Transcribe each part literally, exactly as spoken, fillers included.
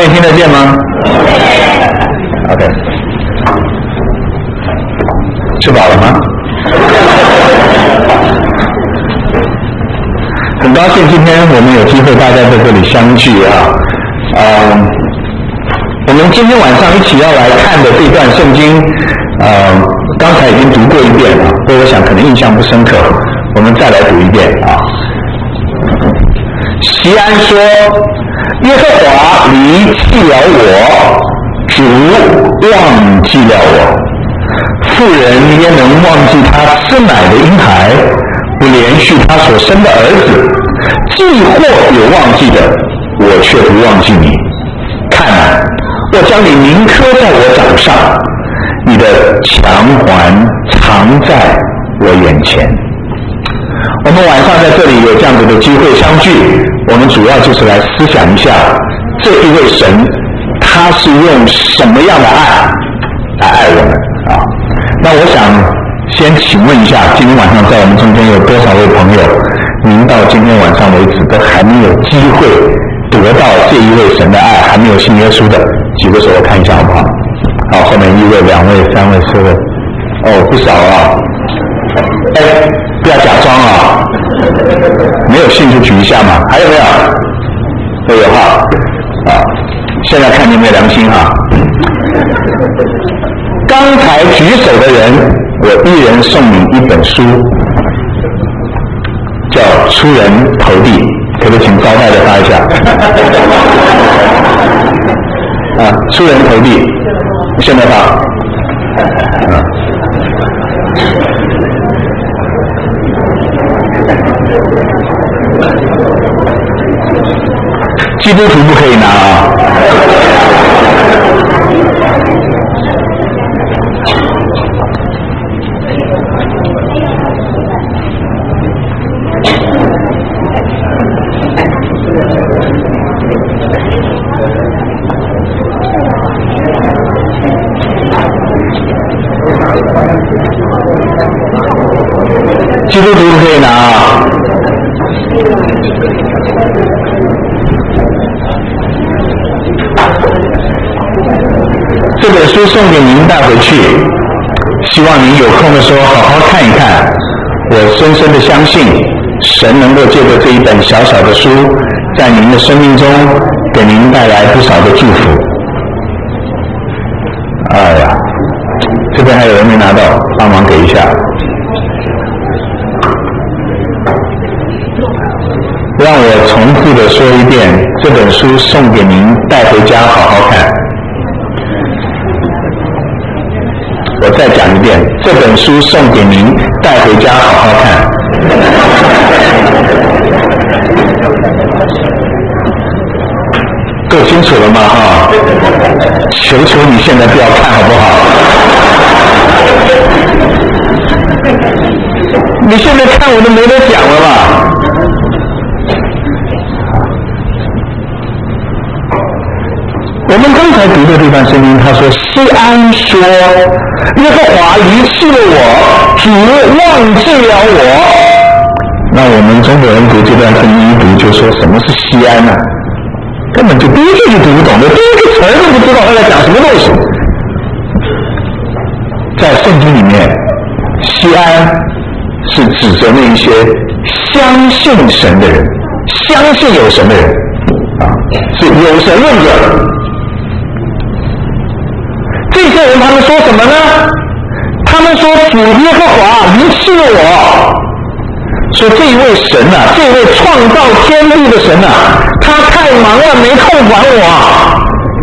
妹听得见吗 ？OK， 吃饱了吗？很高兴今天我们有机会大家在这里相聚啊。呃，我们今天晚上一起要来看的这段圣经，呃，刚才已经读过一遍了，不过我想可能印象不深刻，我们再来读一遍啊。锡安说：“耶和华离弃了我，主忘记了我。妇人焉能忘记她吃奶的婴孩，不连续他所生的儿子？既或有忘记的，我却不忘记你。看啊，我将你铭刻在我掌上，你的强环藏在我眼前。”我们晚上在这里有这样子的机会相聚，我们主要就是来思想一下这一位神，他是用什么样的爱来爱我们啊？那我想先请问一下，今天晚上在我们中间有多少位朋友，您到今天晚上为止都还没有机会得到这一位神的爱，还没有信耶稣的，举个手我看一下好不好？好，后面一位、两位、三位、四位，哦，不少啊！哎，不要假装啊！没有信就举一下嘛，还有没有？都有哈。啊，现在看你有没有良心哈。刚才举手的人，我一人送你一本书，叫《出人头地》，可不可以请招待的发一下？啊，《出人头地》，现在发。啊。基督徒不可以拿啊！基督徒不可以拿啊！这本书送给您带回去，希望您有空的时候好好看一看。我深深的相信，神能够借着这一本小小的书，在您的生命中给您带来不少的祝福。哎呀，这边还有人没拿到，帮忙给一下。让我重复的说一遍，这本书送给您带回家好好看。我再讲一遍，这本书送给您带回家好好看。够清楚了吗？哈，求求你现在不要看好不好？你现在看我都没得讲了吧？我们刚才读的这段圣经，他说：“锡安说，耶和华离弃了我，主忘记了我。”那我们中国人读这段圣经一读就说什么是锡安呢、啊？根本就第一句就读不懂的，第一个词儿都不知道他在讲什么东西。在圣经里面，锡安是指着那一些相信神的人，相信有神的人啊，是有神论者。这些人他们说什么呢？他们说主耶和华离弃了我，说这一位神啊，这一位创造天地的神啊，他太忙了，没空管我。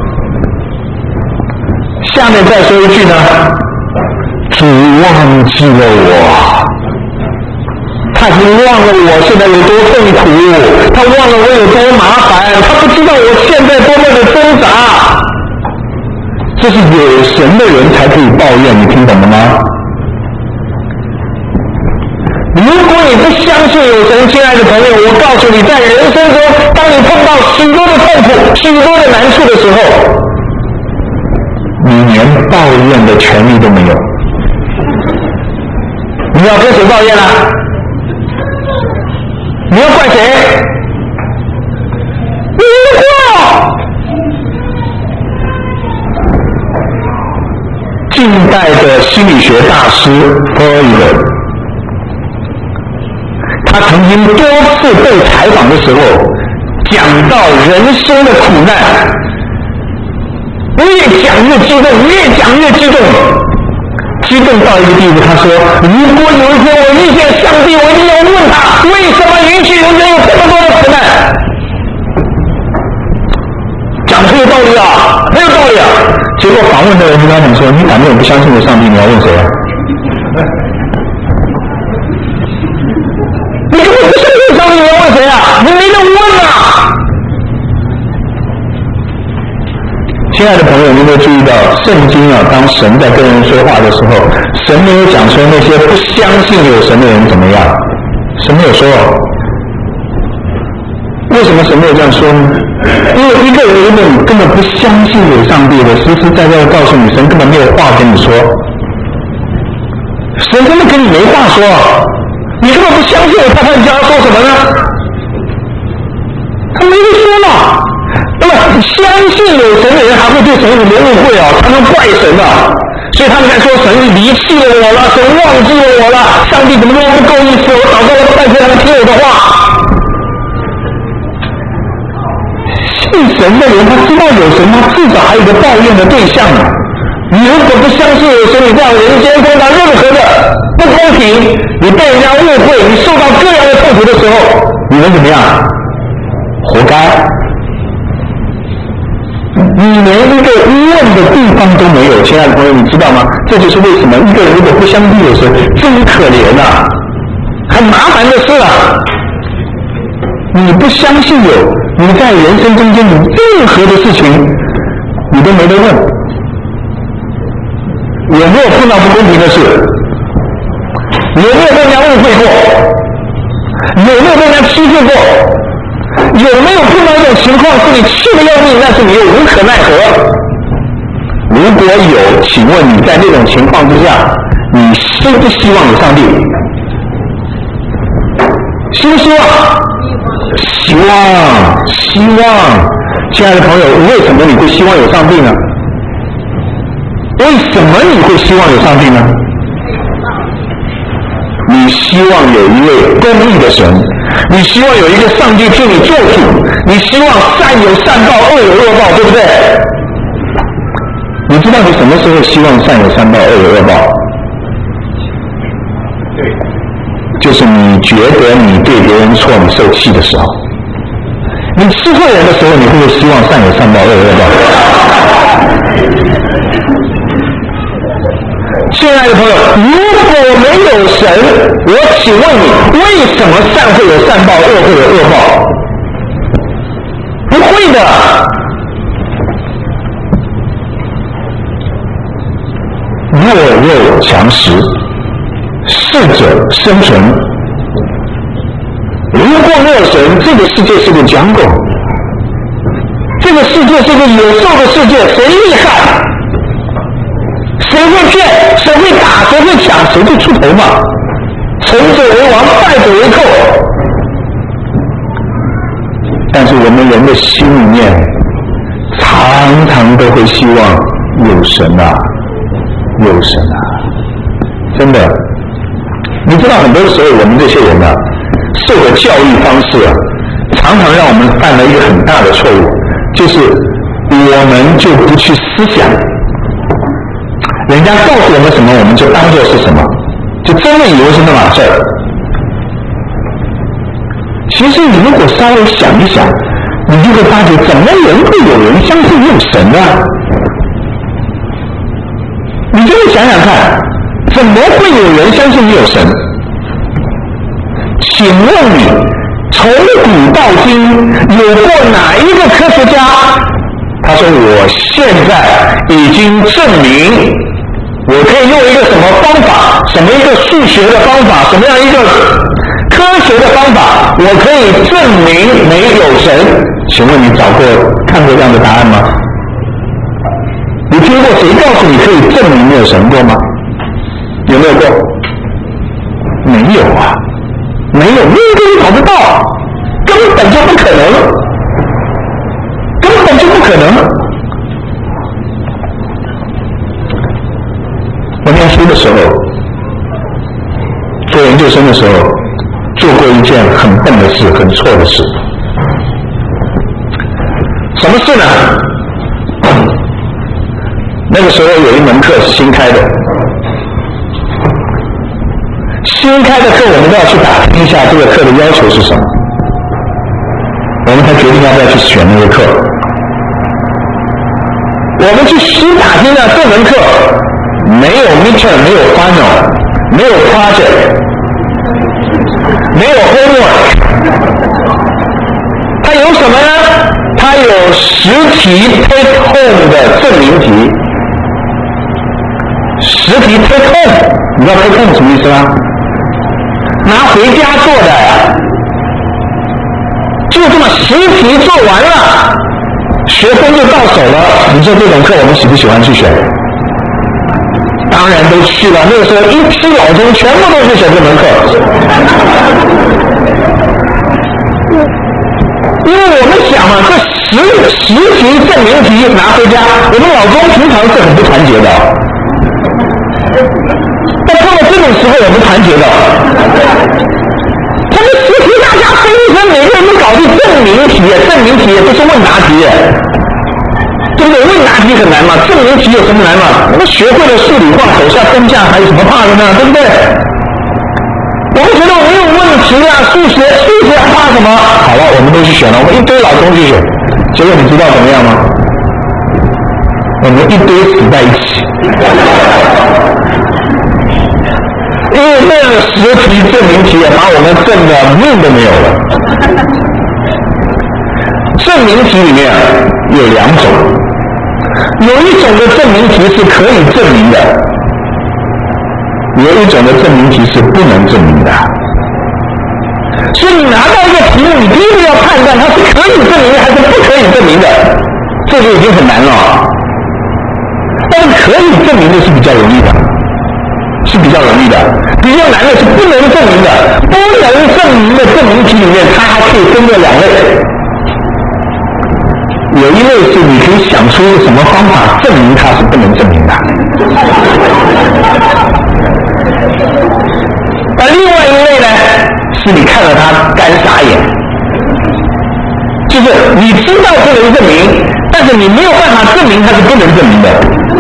下面再说一句呢，主忘记了我，他已经忘了我现在有多痛苦，他忘了我有多麻烦，他不知道我现在多么的挣扎。这是有神的人才可以抱怨，你听懂了吗？如果你不相信有神，亲爱的朋友，我告诉你，在人生中，当你碰到许多的痛苦、许多的难处的时候，你连抱怨的权利都没有。你要跟谁抱怨啊？你要怪谁？你错， 代的心理学大师弗洛伊德，他曾经多次被采访的时候讲到人生的苦难，越讲越激动，越讲越激动，激动到一个地步，他说如果有一天我遇见上帝，我一定要问他为什么允许人间有这么多的苦难。讲很有道理啊，很有道理啊。结果访问的人跟他讲说，你敢不敢不相信有上帝，你要问谁啊？你根本不相信上帝，你要问谁啊？你没得问啊。亲爱的朋友，你有没有注意到圣经啊？当神在跟人说话的时候，神没有讲说那些不相信有神的人怎么样，神没有说。为什么神没有这样说呢？因为一个人如果你根本不相信有上帝的，实实在在的告诉你，神根本没有话跟你说，神根本跟你没话说，你根本不相信我，他你叫他说什么呢？他没得说嘛。那么相信有神的人还会对神有什么误会啊？他们怪神啊，所以他们在说神离弃了我了，神忘记了我了，上帝怎么那么不够意思？我祷告了半天，他们听我的话。信神的人，他知道有神，他至少还有一个抱怨的对象啊。你如果不相信有神，你在人间碰到任何的不公平，你被人家误会，你受到各样的痛苦的时候，你能怎么样？活该。你连一个问的地方都没有，亲爱的朋友，你知道吗？这就是为什么一个人如果不相信有神，真可怜啊，很麻烦的事啊。你不相信有，你在人生中间你任何的事情你都没得问。有没有碰到不公平的事？有没有被人家误会过？有没有被人家欺负过？有没有碰到一种情况是你气得要命，但是你又无可奈何？如果有，请问你在那种情况之下，你希不希望有上帝？希不希望？希望，希望。亲爱的朋友，为什么你会希望有上帝呢？为什么你会希望有上帝呢？你希望有一位公义的神，你希望有一个上帝替你做主，你希望善有善报，恶有恶报，对不对？你知道你什么时候希望善有善报，恶有恶报？就是你觉得你对别人错，你受气的时候。你欺负人的时候，你会不会希望善有善报，恶有恶报？亲爱的朋友，如果没有神，我请问你，为什么善会有善报，恶会有恶报？不会的。弱肉强食，适者生存。如果没有神，这个世界是个 jungle， 这个世界是个野兽的世界，谁厉害？谁会骗？谁会打？谁会抢？谁会出头嘛？成者为王，败者为寇。但是我们人的心里面，常常都会希望有神啊，有神啊！真的，你知道很多的时候，我们这些人啊，受的教育方式啊，常常让我们犯了一个很大的错误，就是我们就不去思想。人家告诉我们什么，我们就当作是什么，就真的以为是那码事儿。其实你如果稍微想一想，你就会发觉，怎么人会有人相信有神啊？你就会想想看，怎么会有人相信有神？请问你，从古到今有过哪一个科学家他说我现在已经证明我可以用一个什么方法，什么一个数学的方法，什么样一个科学的方法，我可以证明没有神？请问你找过看过这样的答案吗？你听过谁告诉你可以证明没有神过吗？有没有过？没有啊，没有，没有人找得到，根本就不可能，根本就不可能。 的时候，做研究生的时候，做过一件很笨的事，很错的事。什么事呢？那个时候有一门课是新开的，新开的课我们都要去打听一下这个课的要求是什么，我们才决定要不要去选那个课。我们去新打听了这门课没有 midterm， 没有 final， 没有 project， 没有 homework， 它有什么呢？它有十题 take home 的证明题。十题 take home， 你知道 take home 什么意思吗？拿回家做的呀。就这么十题做完了，学分就到手了。你说这种课我们喜不喜欢去选？当然都去了。那个时候一批老中全部都是选这门课，因为我们想嘛，这十十题证明题拿回家，我们老中平常是很不团结的，但碰到这种时候我们团结的。他们十题大家分一分，每个人都搞定证明题，证明题不是问答题，对不对？问答题很难嘛，证明题有什么难嘛？我们学会了数理化，手下分价，还有什么怕的呢？对不对？我们觉得没有问题啊，数学数学怕什么？好了，我们都去选了，我们一堆老中去选，结果你知道怎么样吗？我们一堆死在一起。因为那个十题证明题把我们证的命都没有了。证明题里面有两种，有一种的证明题是可以证明的，有一种的证明题是不能证明的。所以你拿到一个题目，你第一个要判断它是可以证明的还是不可以证明的，这就已经很难了。但是可以证明的是比较容易的，是比较容易的，比较难的是不能证明的。不能证明的证明题里面，它还可以分为两类。有一类是你可以想出什么方法证明它是不能证明的，而另外一类呢，是你看了它干傻眼，就是你知道不能证明，但是你没有办法证明它是不能证明的。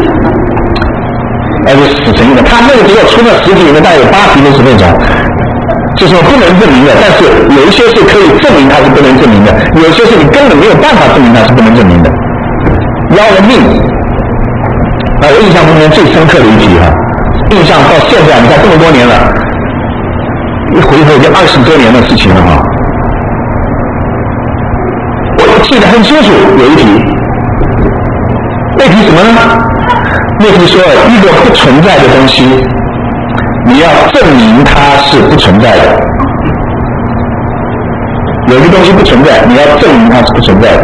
那就死成一个，他那个时候出了十题里面大概有八题都是那种，就是说不能证明的，但是有一些是可以证明它是不能证明的，有些是你根本没有办法证明它是不能证明的，要了命。那我印象中间最深刻的一题哈，印象到现在你看这么多年了，一回头就二十多年的事情了哈。我记得很清楚，有一题，那题什么呢？那题说一个不存在的东西，你要证明它是不存在的。有一个东西不存在，你要证明它是不存在的。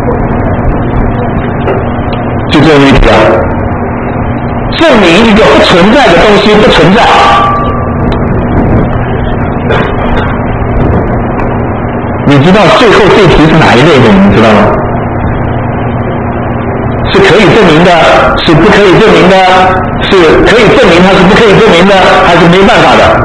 就这么一题啊，证明一个不存在的东西不存在。你知道最后这题是哪一类的？你知道吗？是可以证明的，是不可以证明的，是可以证明它是不可以证明的，还是没办法的？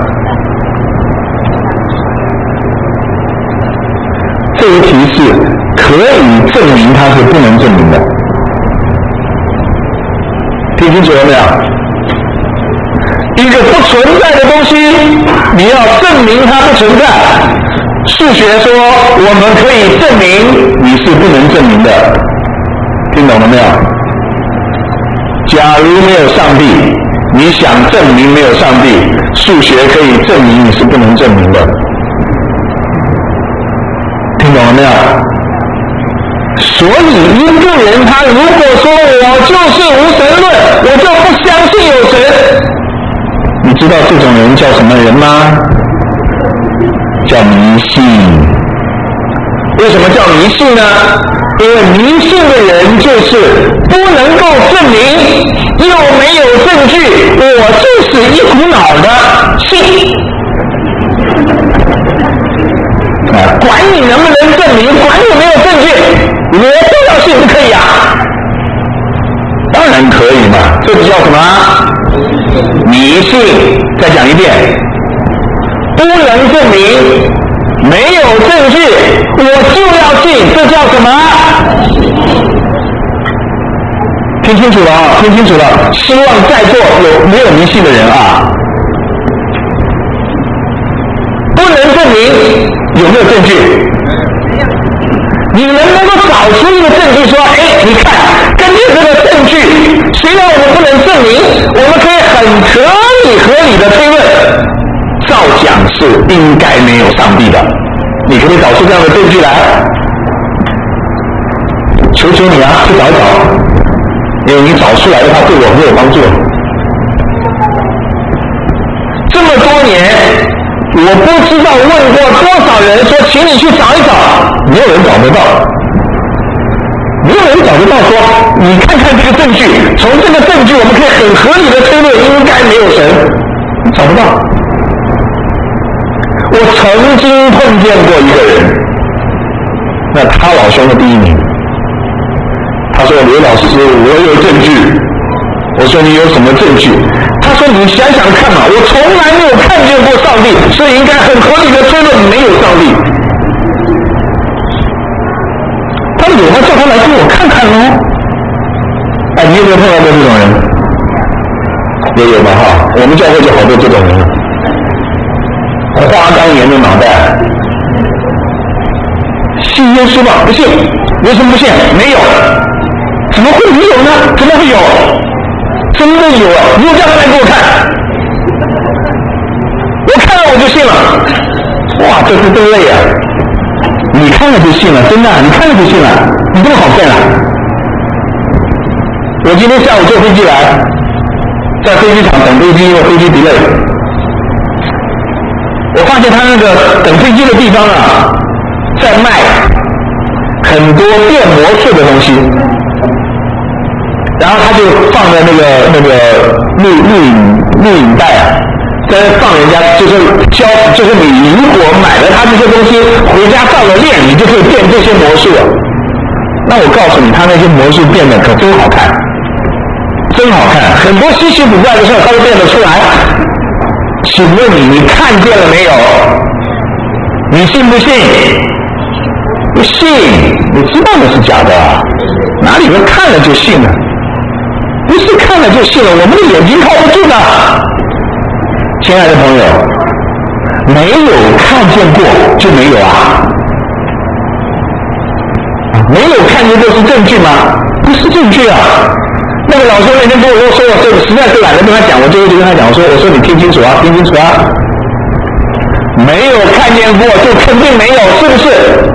这一题是可以证明它是不能证明的，听清楚了没有？一个不存在的东西，你要证明它不存在。数学说我们可以证明你是不能证明的，听懂了没有？假如没有上帝，你想证明没有上帝，数学可以证明你是不能证明的，听懂了没有？所以一个人他如果说我就是无神论，我就不相信有神，你知道这种人叫什么人吗？叫迷信。为什么叫迷信呢？因为迷信的人就是不能够证明，又没有证据，我就是一股脑的信。啊，管你能不能证明，管你没有证据，我都要信，不可以啊？当然可以嘛，这叫什么？ 迷信。再讲一遍，不能证明，没有证据，我就要信，这叫什么？听清楚了啊，听清楚了！希望在座有没有迷信的人啊？不能证明，有没有证据？你能不能够找出一个证据说，哎，你看，根据这个证据，虽然我们不能证明，我们可以很合理合理的推论，照讲是应该没有上帝的。你可以找出这样的证据来，求求你啊，去找一找，因为你找出来的话对我很有帮助。这么多年，我不知道问过多少人说，请你去找一找，没有人找得到，没有人找得到说，你看看这个证据，从这个证据我们可以很合理的推论，应该没有神，你找不到。我曾经碰见过一个人，那他老兄的第一名，他说刘老师，我有证据。我说你有什么证据？他说你想想看嘛，我从来没有看见过上帝，所以应该很合理的推论没有上帝。他有吗？叫他来给我看看喽。哎，你有没有碰到过这种人？也有吧哈，我们教会就好多这种人，花岗岩的脑袋。信耶稣吧？不信。为什么不信？没有。怎么会没有呢？怎么会有？真的有啊！你叫他来给我看，我看了我就信了。哇，这是真累啊！你看了就信了，真的、啊，你看了就信了，你这么好骗啊！我今天下午坐飞机来，在飞机场等飞机，因为飞机 delay。我发现他那个等飞机的地方啊，在卖很多变魔术的东西。然后他就放在那个那个录录影录影带啊，在那放人家，就是教，就是你如果买了他这些东西回家照了练，你就可以变这些魔术了。那我告诉你，他那些魔术变得可真好看，真好看，很多稀奇古怪的事他都变得出来。请问你，你看见了没有？你信不信？不信，你知道那是假的，哪里能看了就信了？不是看了就信了，我们的眼睛靠不住的。亲爱的朋友，没有看见过就没有啊？没有看见过是证据吗？不是证据啊。那个老师那天跟我说，说我实在是懒得跟他讲，我就一直跟他讲，我说我说你听清楚啊，听清楚啊。没有看见过就肯定没有，是不是？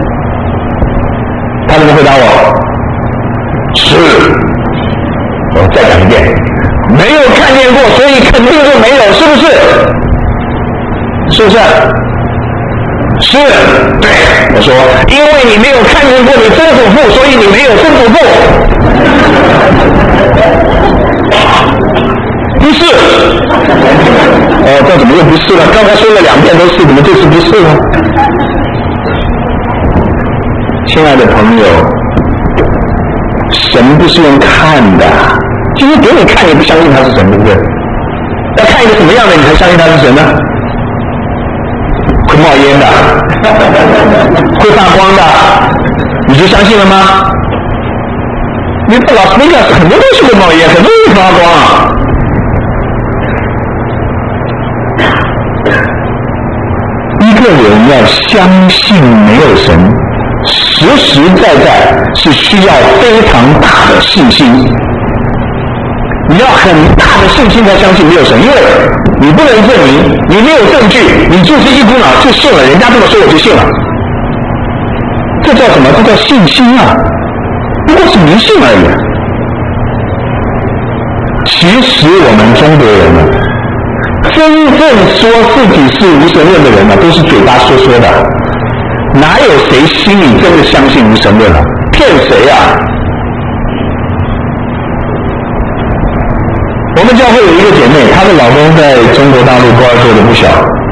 他怎么回答我？是。我再讲一遍，没有看见过，所以肯定就没有，是不是？是不是？是，对，我说，因为你没有看见过你曾祖父，所以你没有曾祖父。不是。哦，这怎么又不是了？刚才说了两遍都是，怎么这次不是呢？亲爱的朋友，神不是用看的，今天给你看也不相信他是神，对不对？要看一个什么样的你才相信他是神呢？会冒烟的，会发光的，你就相信了吗？你在拉斯维加斯很多东西会冒烟，很多会发光啊。一个人要相信没有神，实实在在是需要非常大的信心，你要很大的信心才相信没有神，因为你不能证明，你没有证据，你就是一股脑就信了，人家这么说我就信了，这叫什么？这叫信心啊，不过是迷信而已。其实我们中国人呢，真正说自己是无神论的人呢，都是嘴巴说说的，哪有谁心里真的相信无神论啊？骗谁啊？我们教会有一个姐妹，她的老公在中国大陆高二做的不小。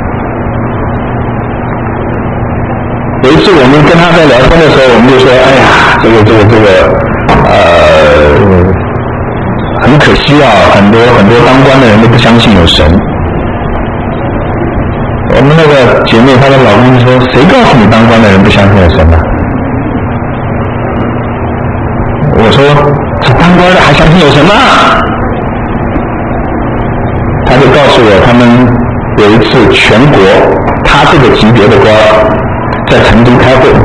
有一次我们跟她在聊天的时候，我们就说：“哎呀，这个这个这个，呃， 很可惜啊，很多很多当官的人都不相信有神。我们那个姐妹她的老公说：“谁告诉你当官的人不相信有神的？”我说：“这当官的还相信有神吗？”他就告诉我，他们有一次全国他这个级别的官在成都开会。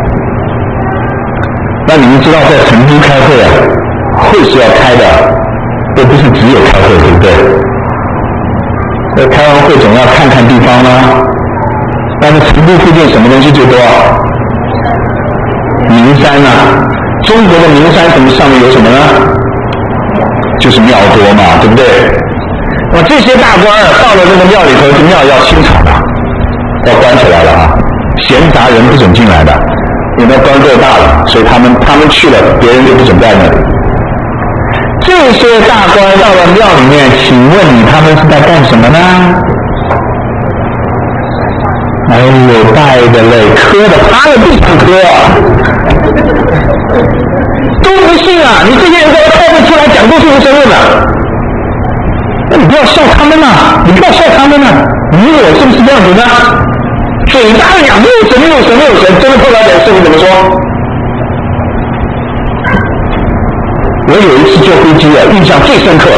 那你们知道，在成都开会啊，会是要开的，又不是只有开会，对不对？那开完会总要看看地方吗？但是成都附近什么东西最多啊？名山啊，中国的名山什么上面有什么呢？就是庙多嘛，对不对？那么这些大官儿到了这个庙里头，这庙要清场的，要关起来了啊，闲杂人不准进来的，因为官够大了，所以他们他们去了，别人就不准在那里。这些大官到了庙里面，请问你他们是在干什么呢？哎呦，带的嘞，磕的趴在地上磕啊，都不信啊！你这些人在开会出来讲都是无神论的，那你不要笑他们呐、啊，你不要笑他们呐、啊，你我是不是这样子呢？嘴巴讲没有神，没有神，没有神，真的碰到点事你怎么说？我有一次坐飞机啊，印象最深刻。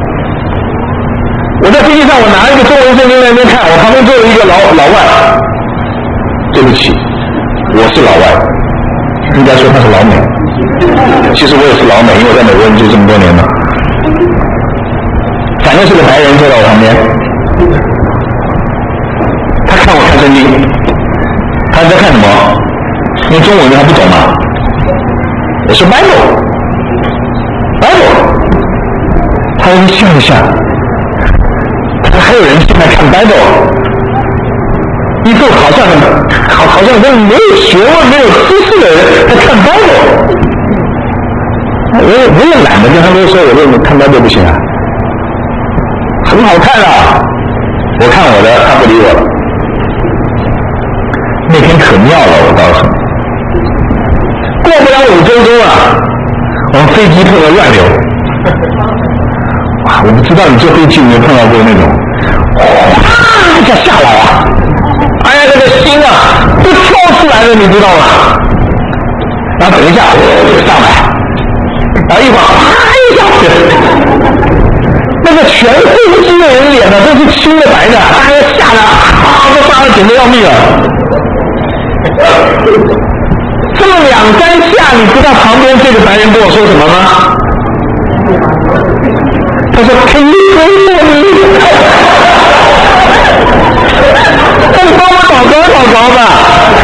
我在飞机上，我拿一个中文圣经在那边看，我旁边坐了一个老老外。对不起，我是老外，应该说他是老美。其实我也是老美，因为我在美国住这么多年了。反正是个白人坐在我旁边，他看我看圣经，他在看什么？因为中文他不懂嘛。我说 Bible。Bible， 他一笑一下，他说还有人现在看 Bible， 一副好像好好像跟没有学问、没有知识的人在看 Bible。我也我也懒得跟他们说，我说看 Bible 不行啊，很好看啊，我看我的，他不理我了。那天可妙了，我告诉你，过不了五分钟啊。我们飞机碰到乱流，啊，我不知道你坐飞机有没有碰到过那种，哗一下下来啊，哎呀，那个心啊都跳出来了，你知道吗？然后等一下上来，然后一会儿哗一下去，那个全飞机的人脸呢都是青的白的，大家吓得啊都杀得紧得要命了。这么两三下，你知道旁边这个白人跟我说什么吗？他说 Can you pray for me？ 他帮我祷告祷告吧。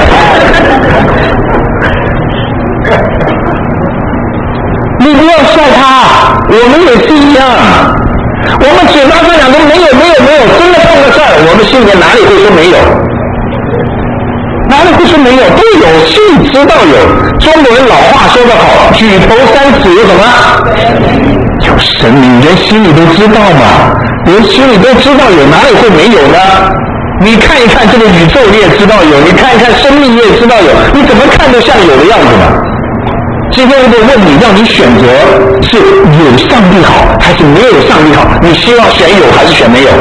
你不要笑他，我们也是一样，我们嘴巴上讲都没有没有没有，真的碰个事儿，我们心里面哪里会说没有？哪里会说没有？都有，心里知道有。中国人老话说得好，举头三尺有什么？有神明，人心里都知道嘛，人心里都知道有，哪里会没有呢？你看一看这个宇宙，你也知道有；你看一看生命，你也知道有。你怎么看都像有的样子嘛。今天如果问你，让你选择是有上帝好还是没有上帝好，你希望选有还是选没有？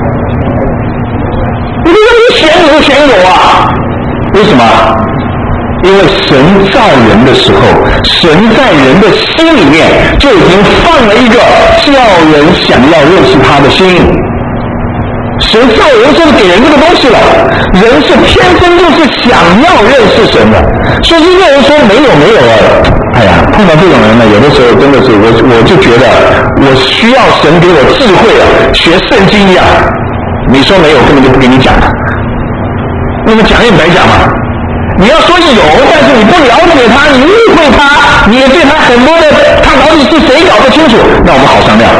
你说你选有选有啊？为什么？因为神造人的时候，神在人的心里面就已经放了一个叫人想要认识他的心。神造人就是给人这个东西了，人是天生就是想要认识神的。所以一个人说没有没有啊，哎呀，碰到这种人呢，有的时候真的是我我就觉得我需要神给我智慧啊，学圣经一样。你说没有，根本就不给你讲了。那么讲也白讲嘛，你要说有，但是你不了解他，你误会他，你也对他很多的，他到底是谁搞不清楚，那我们好商量，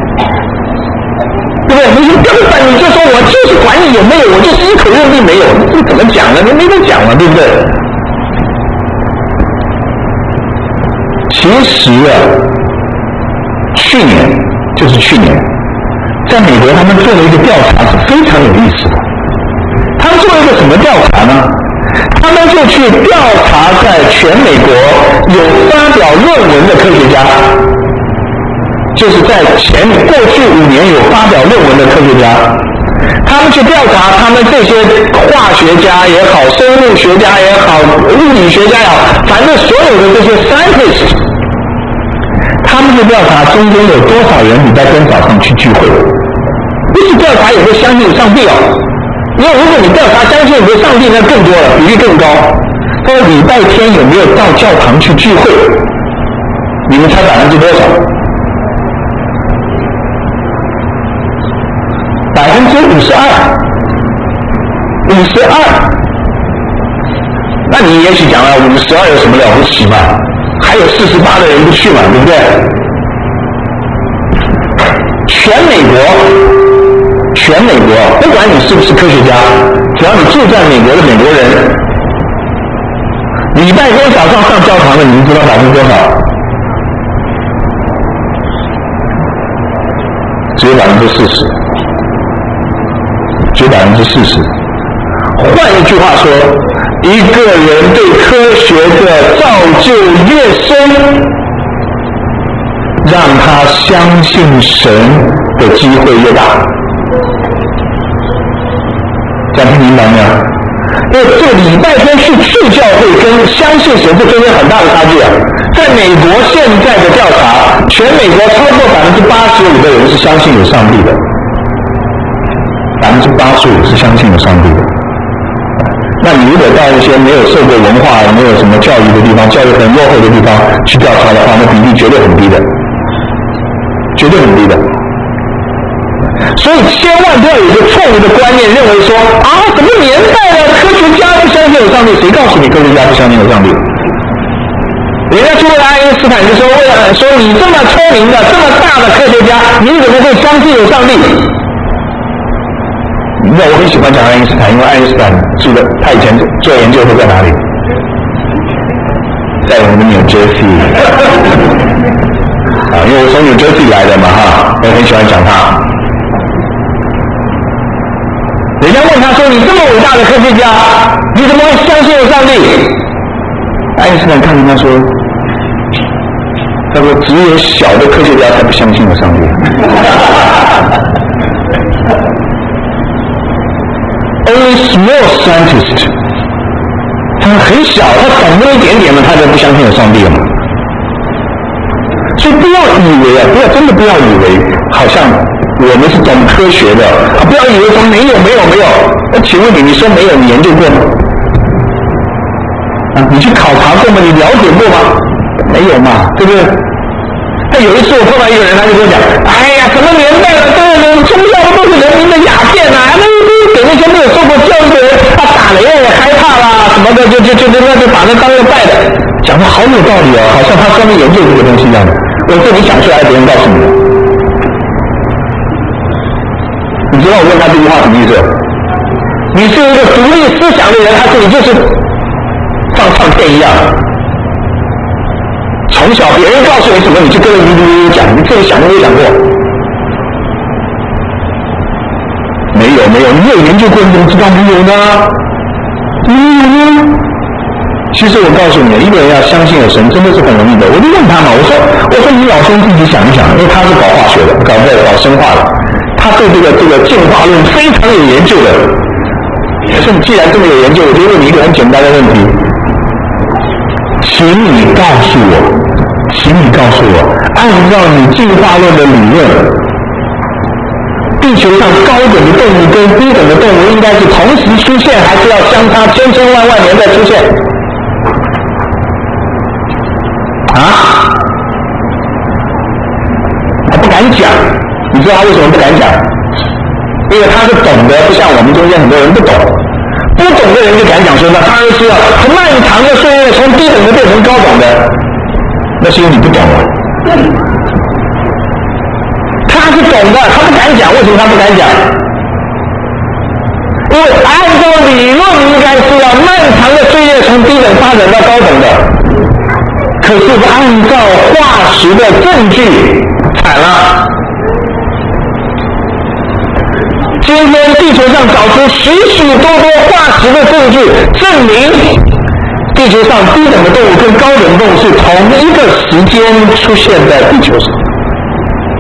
对不对？你根本你就说我就是管你有没有，我就是一口认定没有，这怎么讲呢？你没得讲了，对不对？其实啊，去年就是去年，在美国他们做了一个调查，是非常有意思的。他们做了一个什么调查呢？他们就去调查在全美国有发表论文的科学家， 就是在前过去五年有发表论文的科学家，他们去调查他们这些化学家也好，生物学家也好，物理学家也好，反正所有的这些 scientist， 他们去调查中间有多少人礼拜天早上去聚会。不是调查也会相信上帝哦，因为如果你调查相信有上帝，那更多了，比例更高。但是礼拜天有没有到教堂去聚会？你们猜百分之多少？百分之五十二，五十二。那你也许讲了，五十二有什么了不起嘛？还有四十八的人不去嘛，对不对？全美国，全美国，不管你是不是科学家，只要你住在美国的美国人，礼拜天早上上教堂的，你们知道百分之多少？只有百分之四十，只有百分之四十。换一句话说，一个人对科学的造就越深，让他相信神的机会越大。这样听明白没有？因为这个礼拜天去去教会跟相信神这中间很大的差距啊！在美国现在的调查，全美国超过百分之八十五的人是相信有上帝的，百分之八十五是相信有上帝的。那你如果到一些没有受过文化、没有什么教育的地方、教育很落后的地方去调查的话，那比例绝对很低的，绝对很低的。所以千万不要有一个错误的观念，认为说啊，什么年代了，科学家不相信有上帝？谁告诉你科学家不相信有上帝？人家去问爱因斯坦就说，为了说你这么聪明的、这么大的科学家，你怎么会相信有上帝？你知道我很喜欢讲爱因斯坦，因为爱因斯坦住的，他以前做研究都在哪里？在我们的 New Jersey 啊，因为我从 New Jersey 来的嘛哈，我很喜欢讲他。人家问他说：“你这么伟大的科学家，你怎么会相信有上帝？”爱因斯坦看着他说：“他说只有小的科学家才不相信有上帝。Only small scientist， 他很小，他懂那么一点点嘛，他就不相信有上帝了嘛。所以不要以为啊，不要真的不要以为，好像我们是懂科学的，啊、不要以为说没有没有没有。那请问你，你说没有，你研究过吗？啊，你去考察过吗？你了解过吗？没有嘛，对不对？那有一次我碰到一个人，他就跟我讲：“哎呀，什么年代了，这个人宗教都是人民的鸦片呐、啊，那给那些没有受过教育的人，他打雷也害怕啦，什么的，就就就就那就把那当个拜的。”讲的好有道理哦，好像他专门研究这个东西一样的。我说你想出来，别人告诉你的。你知道我问他这句话什么意思？你是一个独立思想的人，还是你就是像唱片一样？从小别人告诉你什么，你就跟着呜呜呜讲，你自己想都没想过。没有没有，你有研究过，你怎么知道没有呢？没有呢。其实我告诉你，一个人要相信有神，真的是很容易的。我就问他嘛，我说我说你老兄自己想一想，因为他是搞化学的，搞在搞生化的，他对这个这个进化论非常有研究的。我说你既然这么有研究，我就问你一个很简单的问题，请你告诉我，请你告诉我，按照你进化论的理论，地球上高等的动物跟低等的动物应该是同时出现，还是要相差千千万万年再出现？啊？他不敢讲，你知道他为什么不敢讲？因为他是懂得，不像我们中间很多人不懂。不懂的人就敢讲说，那他是要漫长的岁月从低等的变成高等的，那是因为你不懂了。他是懂的，他不敢讲，为什么他不敢讲？因为按照理论应该是要漫长的岁月从低等发展到高等的，可是按照化石的证据，惨了。今天地球上找出许许多多化石的证据，证明地球上低等的动物跟高等动物是同一个时间出现在地球上。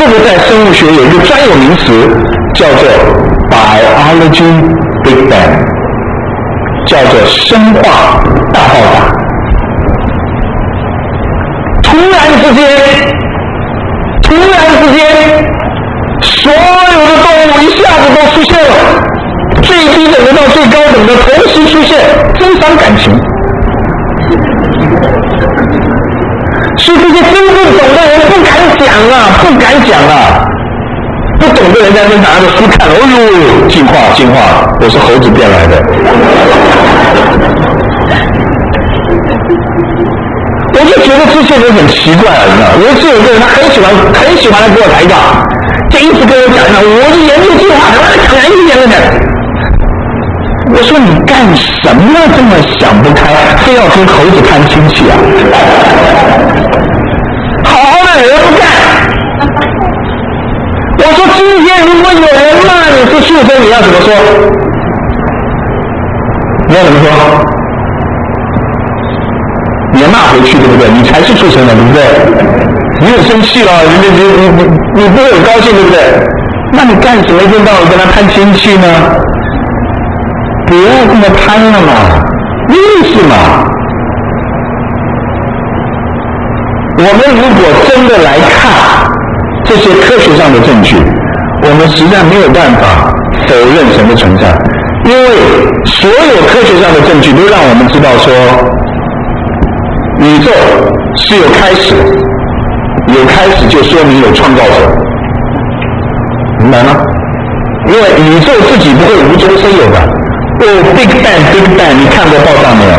这个在生物学有一个专有名词，叫做 biology big bang， 叫做生化大爆炸。突然之间，突然之间，所有的动物一下子都出现了，最低等的到最高等的同时出现，增伤感情。所以这些真正懂的人不敢讲啊，不敢讲啊。不懂的人在那拿着书看，哦呦，进化进化，我是猴子变来的。我就觉得这些人很奇怪了，你知道？有一次有个人他很喜欢很喜欢来给我抬杠，就一直跟我讲，我是研究进化的，讲来一点了点。我说你干什么这么想不开，非要跟猴子攀亲戚啊？好好的人不干。我说今天如果有人骂你是畜生，你要怎么说？你要怎么说？你要骂回去，对不对？你才是畜生的，对不对？你很生气了，你你你你你不会很高兴，对不对？那你干什么一天到晚跟他攀亲戚呢？不要这么攀了嘛，意思嘛。我们如果真的来看这些科学上的证据，我们实在没有办法否认神的存在，因为所有科学上的证据都让我们知道说，宇宙是有开始，有开始就说明有创造者，明白吗？因为宇宙自己不会无中生有的。哦 ，Big Bang Big Bang， 你看过报道没有？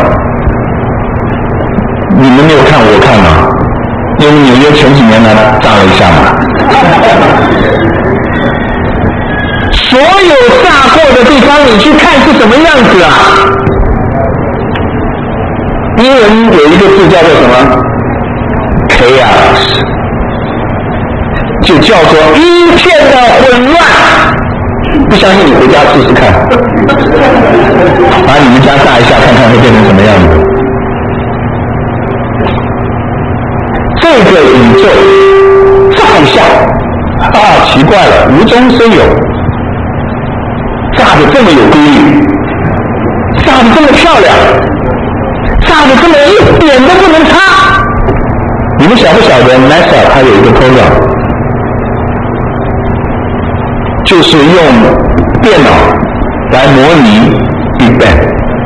你们没有看，我看了，因为纽约前几年呢炸了一下嘛。所有炸过的地方，你去看是什么样子啊？英文有一个字叫做什么 ？chaos， 就叫做一片的混乱。不相信你回家试试看，把你们家炸一下，看看会变成什么样子。这个宇宙炸一下，啊，奇怪了，无中生有，炸得这么有规律，炸得这么漂亮，炸得这么一点都不能差。你们晓不晓得 NASA 它有一个 program， 就是用电脑来模拟 Big Bang，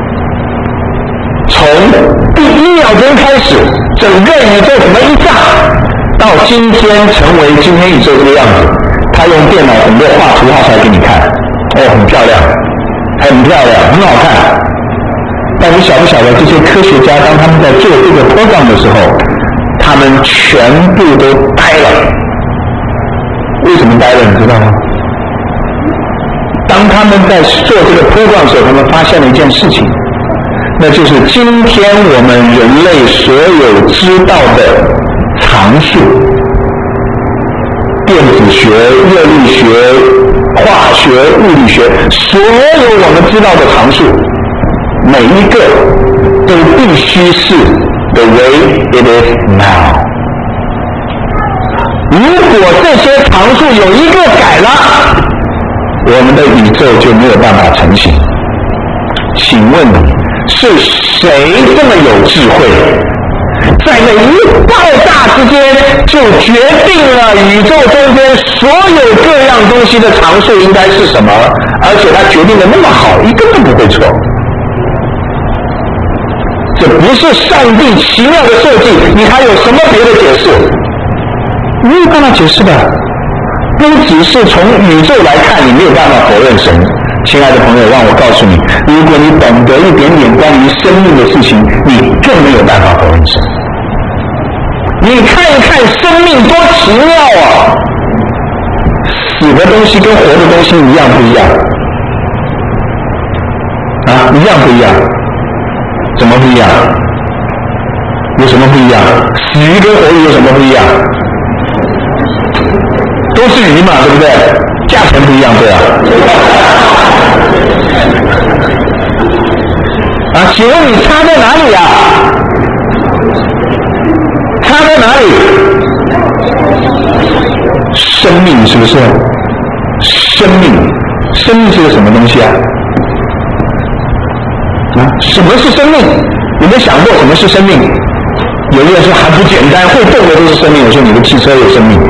从第一秒钟开始，整个宇宙怎么一炸，到今天成为今天宇宙这个样子，他用电脑很多画图画出来给你看，哦，很漂亮，很漂亮，很好看。但你晓不晓得这些科学家当他们在做这个 program 的时候，他们全部都呆了。为什么呆了？你知道吗？当他们在做这个 program 的时候，他们发现了一件事情，那就是今天我们人类所有知道的常数，电子学、热力学、化学、物理学，所有我们知道的常数，每一个都必须是 the way it is now。如果这些常数有一个改了，我们的宇宙就没有办法成型。请问是谁这么有智慧，在那一爆炸之间就决定了宇宙中间所有各样东西的常数应该是什么，而且他决定的那么好，一个都不会错。这不是上帝奇妙的设计，你还有什么别的解释？没有办法解释的。不只是从宇宙来看，你没有办法否认神。亲爱的朋友，让我告诉你，如果你懂得一点点关于生命的事情，你更没有办法否认神。你看一看生命多奇妙啊！死的东西跟活的东西一样不一样？啊，一样不一样？怎么不一样？有什么不一样？死鱼跟活鱼有什么不一样？都是鱼嘛，对不对？价钱不一样，对啊。啊，请问你差在哪里啊？差在哪里？神生命，是不是？生命，生命是个什么东西啊？啊，什么是生命？有没有想过什么是生命？有的人说还不简单，会动的都是生命。我说你的汽车有生命。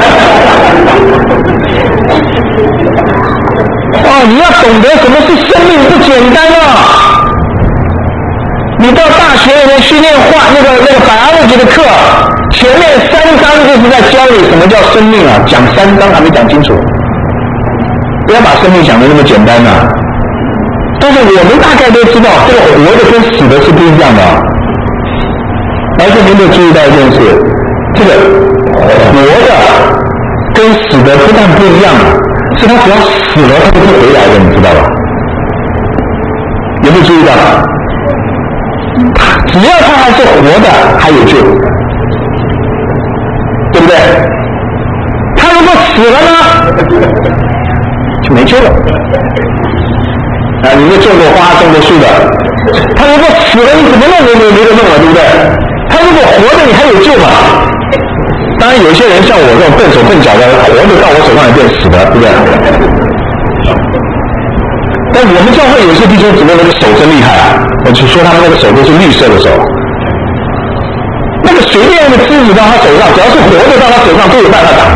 哦，你要懂得什么是生命不简单啊！你到大学里面去念化那个那个 biology 的课，前面三章就是在教你什么叫生命啊，讲三章还没讲清楚。不要把生命想得那么简单啊！但是我们大概都知道，这个活的跟死的是不一样的啊。而且您得注意到一件事，这个活的跟死的不但不一样，是他只要死了他就会回来的，你知道吧？有没有注意到？只要他还是活的，还有救，对不对？他如果死了呢，就没救了。啊，你们种过花、种过树的，他如果死了，你怎么弄都没没得弄了，对不对？他如果活着，你还有救嘛？当然，有些人像我这种笨手笨脚的，活着到我手上也变死的，对不对？但我们教会有些弟兄姊妹那个手真厉害啊！我就说他们那个手都是绿色的手，那个随便那个枝子到他手上，只要是活的到他手上都有办法打，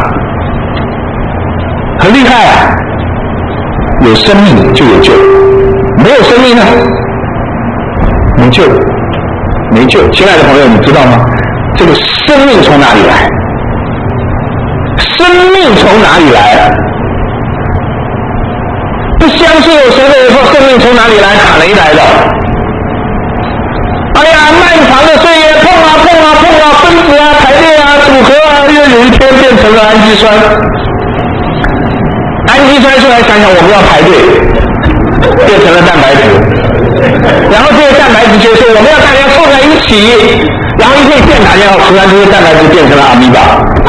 很厉害啊！有生命就有救，没有生命呢，没救，没救。亲爱的朋友，你知道吗？这个生命从哪里来？生命从哪里来？不相信有谁的人说生命从哪里来？打雷来的。哎呀，漫长的岁月碰啊碰啊碰啊，分子啊排列啊组合啊，又有一天变成了氨基酸。氨基酸出来想想，我们要排队，变成了蛋白质。然后这些蛋白质就说我们要大家凑在一起，然后一片电打电话，突然这些蛋白质变成了阿米巴。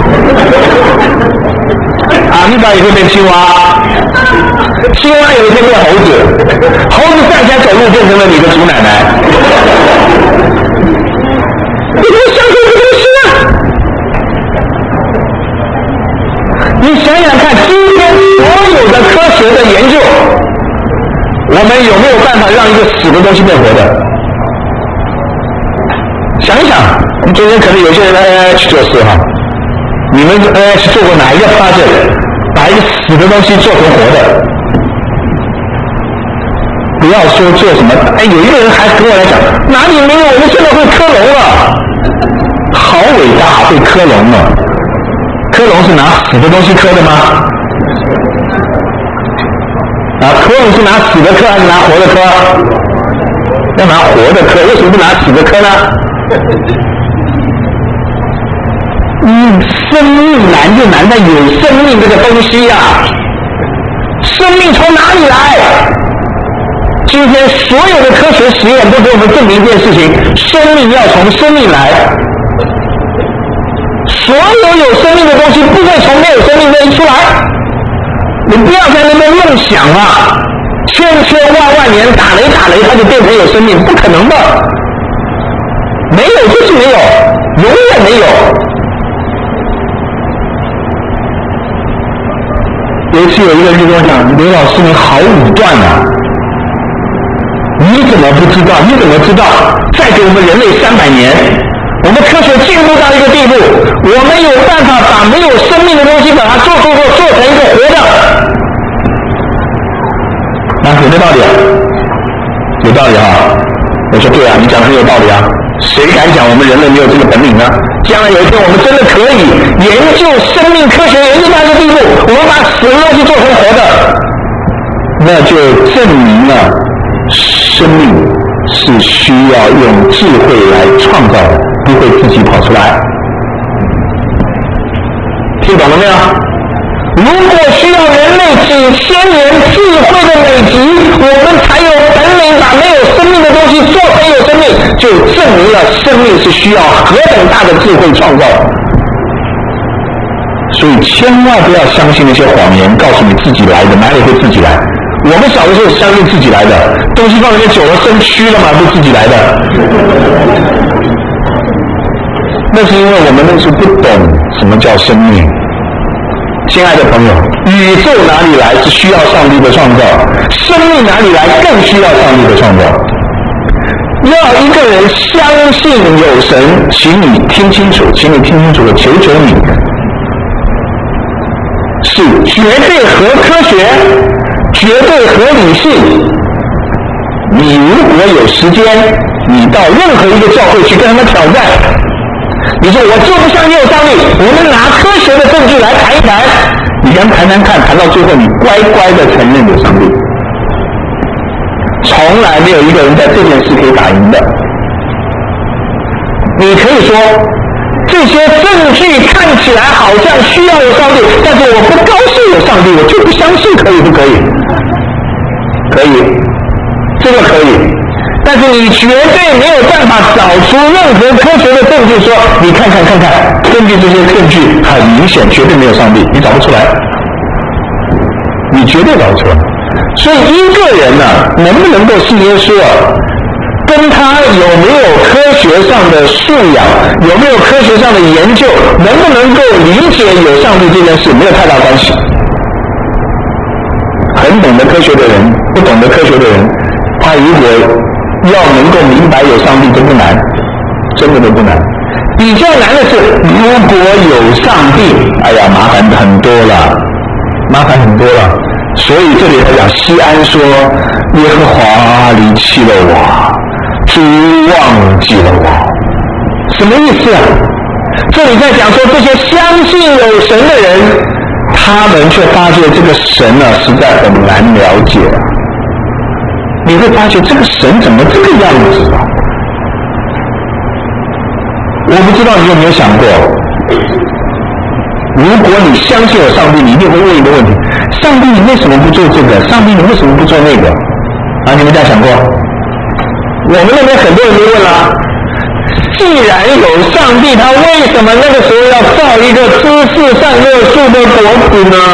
阿米巴也会变青蛙，青蛙有一天变猴子，猴子站起来走路变成了你的祖奶奶。你不相信这个事啊？你想想看，今天所有的科学的研究，我们有没有办法让一个死的东西变活的？想一想，我们中间可能有些人 N I H 做事哈，你们 N I H 做过哪一个 project 把一个死的东西做成活的？不要说做什么，哎，有一个人还跟我来讲，哪里没有？我们现在会克隆了，好伟大，会克隆了。克隆是拿死的东西克的吗？啊，克隆是拿死的克还是拿活的克？要拿活的克，为什么不拿死的克呢？嗯，生命难就难在有生命这个东西呀、啊。生命从哪里来？今天所有的科学实验都给我们证明一件事情：生命要从生命来。所有有生命的东西不会从没有生命那里出来。你不要在那边梦想啊！千千万万年打雷打雷，它就变成有生命，不可能的。没有就是没有，永远没有。有一次有一个人就跟我讲：“刘老师，你好武断啊！你怎么不知道？你怎么知道？再给我们人类三百年，我们科学进步到一个地步，我们有办法把没有生命的东西把它做做做做成一个活的。啊，有没有道理啊？有道理啊！我说对啊，你讲的很有道理啊。谁敢讲我们人类没有这个本领呢？将来有一天我们真的可以研究生命科学研究到一个地步，我们把死的东西做成活的，那就证明了生命是需要用智慧来创造的，不会自己跑出来。听懂了没有？如果需要人类几千年智慧的累积，我们才有本领把没有生命的东西做成有生命，就证明了生命是需要何等大的智慧创造的。所以千万不要相信那些谎言，告诉你自己来的，哪里会自己来？我们小的时候相信自己来的，东西放里面久了生蛆了嘛，不自己来的。那是因为我们那时候不懂什么叫生命。 亲爱的朋友，宇宙哪里来是需要上帝的创造，生命哪里来更需要上帝的创造。要一个人相信有神，请你听清楚，请你听清楚了，求求你，是绝对合科学，绝对合理性。你如果有时间，你到任何一个教会去跟他们挑战，你说我就不相信有上帝，我们拿科学的证据来谈一谈，你跟谈谈看，谈到最后你乖乖的承认有上帝。从来没有一个人在这件事可以打赢的。你可以说这些证据看起来好像需要有上帝，但是我不高兴有上帝，我就不相信，可以不可以？可以，这个可以。但是你绝对没有办法找出任何科学的证据说，你看看看看，根据这些证据很明显绝对没有上帝，你找不出来，你绝对找不出来。所以一个人呢、啊，能不能够信耶稣啊，跟他有没有科学上的素养，有没有科学上的研究，能不能够理解有上帝这件事没有太大关系。很懂得科学的人，不懂得科学的人，他如果要能够明白有上帝，真不难，真的都不难。比较难的是，如果有上帝，哎呀，麻烦很多了，麻烦很多了。所以这里他讲，西安说，耶和华离弃了我，主忘记了我，什么意思啊？这里在讲说，这些相信有神的人，他们却发觉这个神呢、啊，实在很难了解啊。你会发觉这个神怎么这个样子啊？我不知道你有没有想过，如果你相信有上帝，你一定会问一个问题：上帝，你为什么不做这个？上帝，你为什么不做那个？啊，你们这样想过？我们那边很多人都问了，既然有上帝，他为什么那个时候要造一个知识善恶树的果子呢？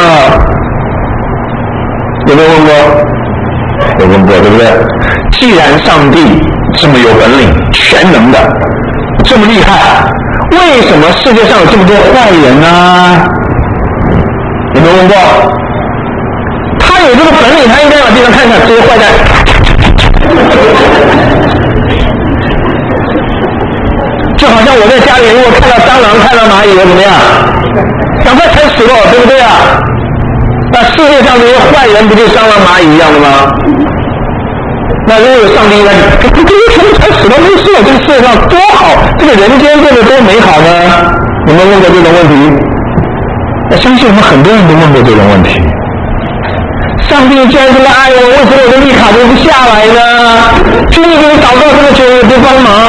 有没有问过？有问过，对不对？既然上帝这么有本领、全能的，这么厉害，为什么世界上有这么多坏人呢？有没有问过？他有这个本领，他应该往地上看看这些坏蛋。就好像我在家里，如果看到蟑螂、看到蚂蚁，我怎么样？赶快踩死了，对不对啊？那世界上这些坏人不就蟑螂、蚂蚁一样的吗？那如果有上帝来，这这些全部踩死了没事，这个世界上多好，这个人间变得多美好呢？有没有问过这种问题？我相信我们很多人都问过这种问题。上帝既然这么爱我，为什么我的绿卡都不下来呢？求你给我祷告这么久，也不帮忙。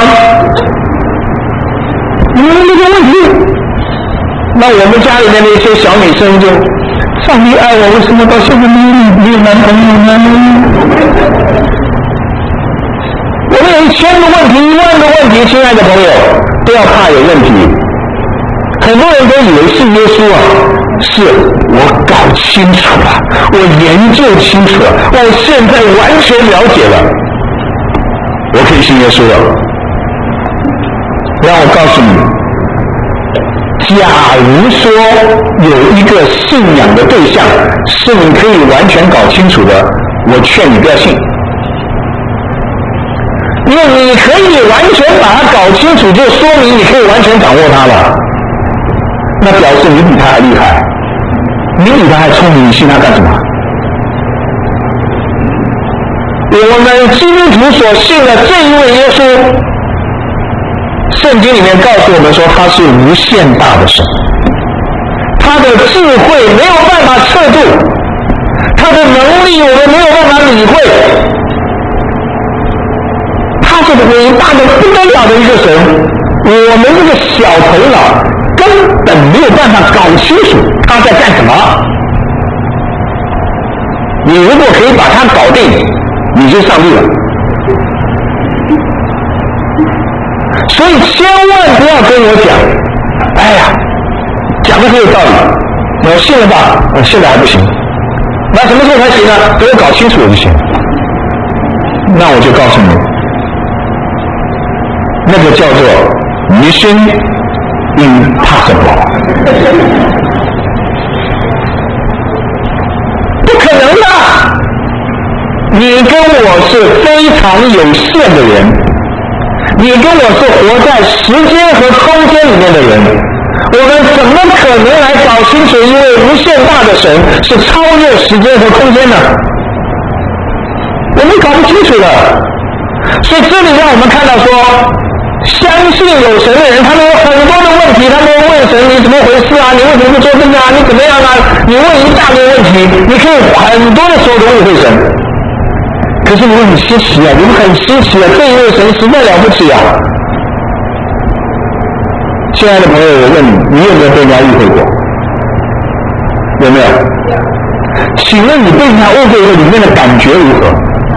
你问这个问题，那我们家里面的一些小女生就，上帝爱我，为什么到现在没有没有男朋友呢？我们有一千个问题，一万个问题，亲爱的朋友，不要怕有问题。很多人都以为信耶稣啊，是我搞清楚了，我研究清楚了，我现在完全了解了，我可以信耶稣了。让我告诉你，假如说有一个信仰的对象是你可以完全搞清楚的，我劝你不要信。因为你可以完全把它搞清楚，就说明你可以完全掌握它了，那表示你比他还厉害，你比他还聪明，你信他干什么？我们基督徒所信的这一位耶稣，圣经里面告诉我们说他是无限大的神，他的智慧没有办法测度，他的能力我们没有办法理会，他是伟大的不得了的一个神，我们这个小头脑根本没有办法搞清楚他在干什么。你如果可以把他搞定，你就上帝了。所以千万不要跟我讲，哎呀，讲的很有道理，我信了吧？我现在还不行，那什么时候才行呢？给我搞清楚就行。那我就告诉你，那个叫做 Mission Impossible。 不可能的。你跟我是非常有限的人，你跟我是活在时间和空间里面的人，我们怎么可能来搞清楚一位无限大的神是超越时间和空间呢？我们搞不清楚的。所以这里让我们看到说，相信有神的人，他们有很多的问题，他们问神你怎么回事啊？你为什么不做这个啊？你怎么样啊？你问一大堆问题，你可以很多的时候都误会神。可是你们很稀奇啊，你们很稀奇啊，这一位神实在了不起啊！亲爱的朋友，我问你，你有没有被人家误会过？有没有？请问你被人家误会过，里面的感觉如何？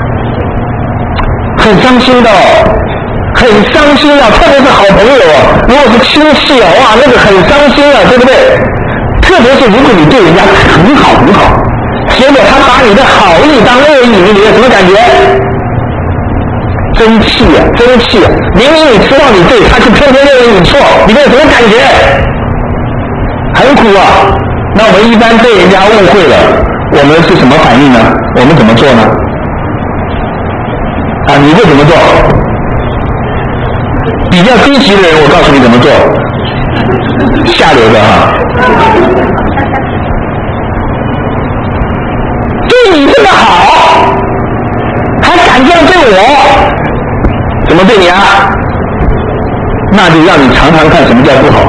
很伤心的哦，很伤心啊！特别是好朋友啊，如果是亲戚啊，哇，那个很伤心啊，对不对？特别是如果你对人家很好很好，结果他把你的好意当恶意，你有什么感觉？真气啊，真气啊！明明你知道你对，他就偏偏认为你错，你有什么感觉？很苦啊！那我们一般被人家误会了，我们是什么反应呢？我们怎么做呢？啊，你会怎么做？比较低级的人，我告诉你怎么做。下流的哈，对你这么好，还敢这样对我，怎么对你啊？那就让你尝尝看什么叫不好。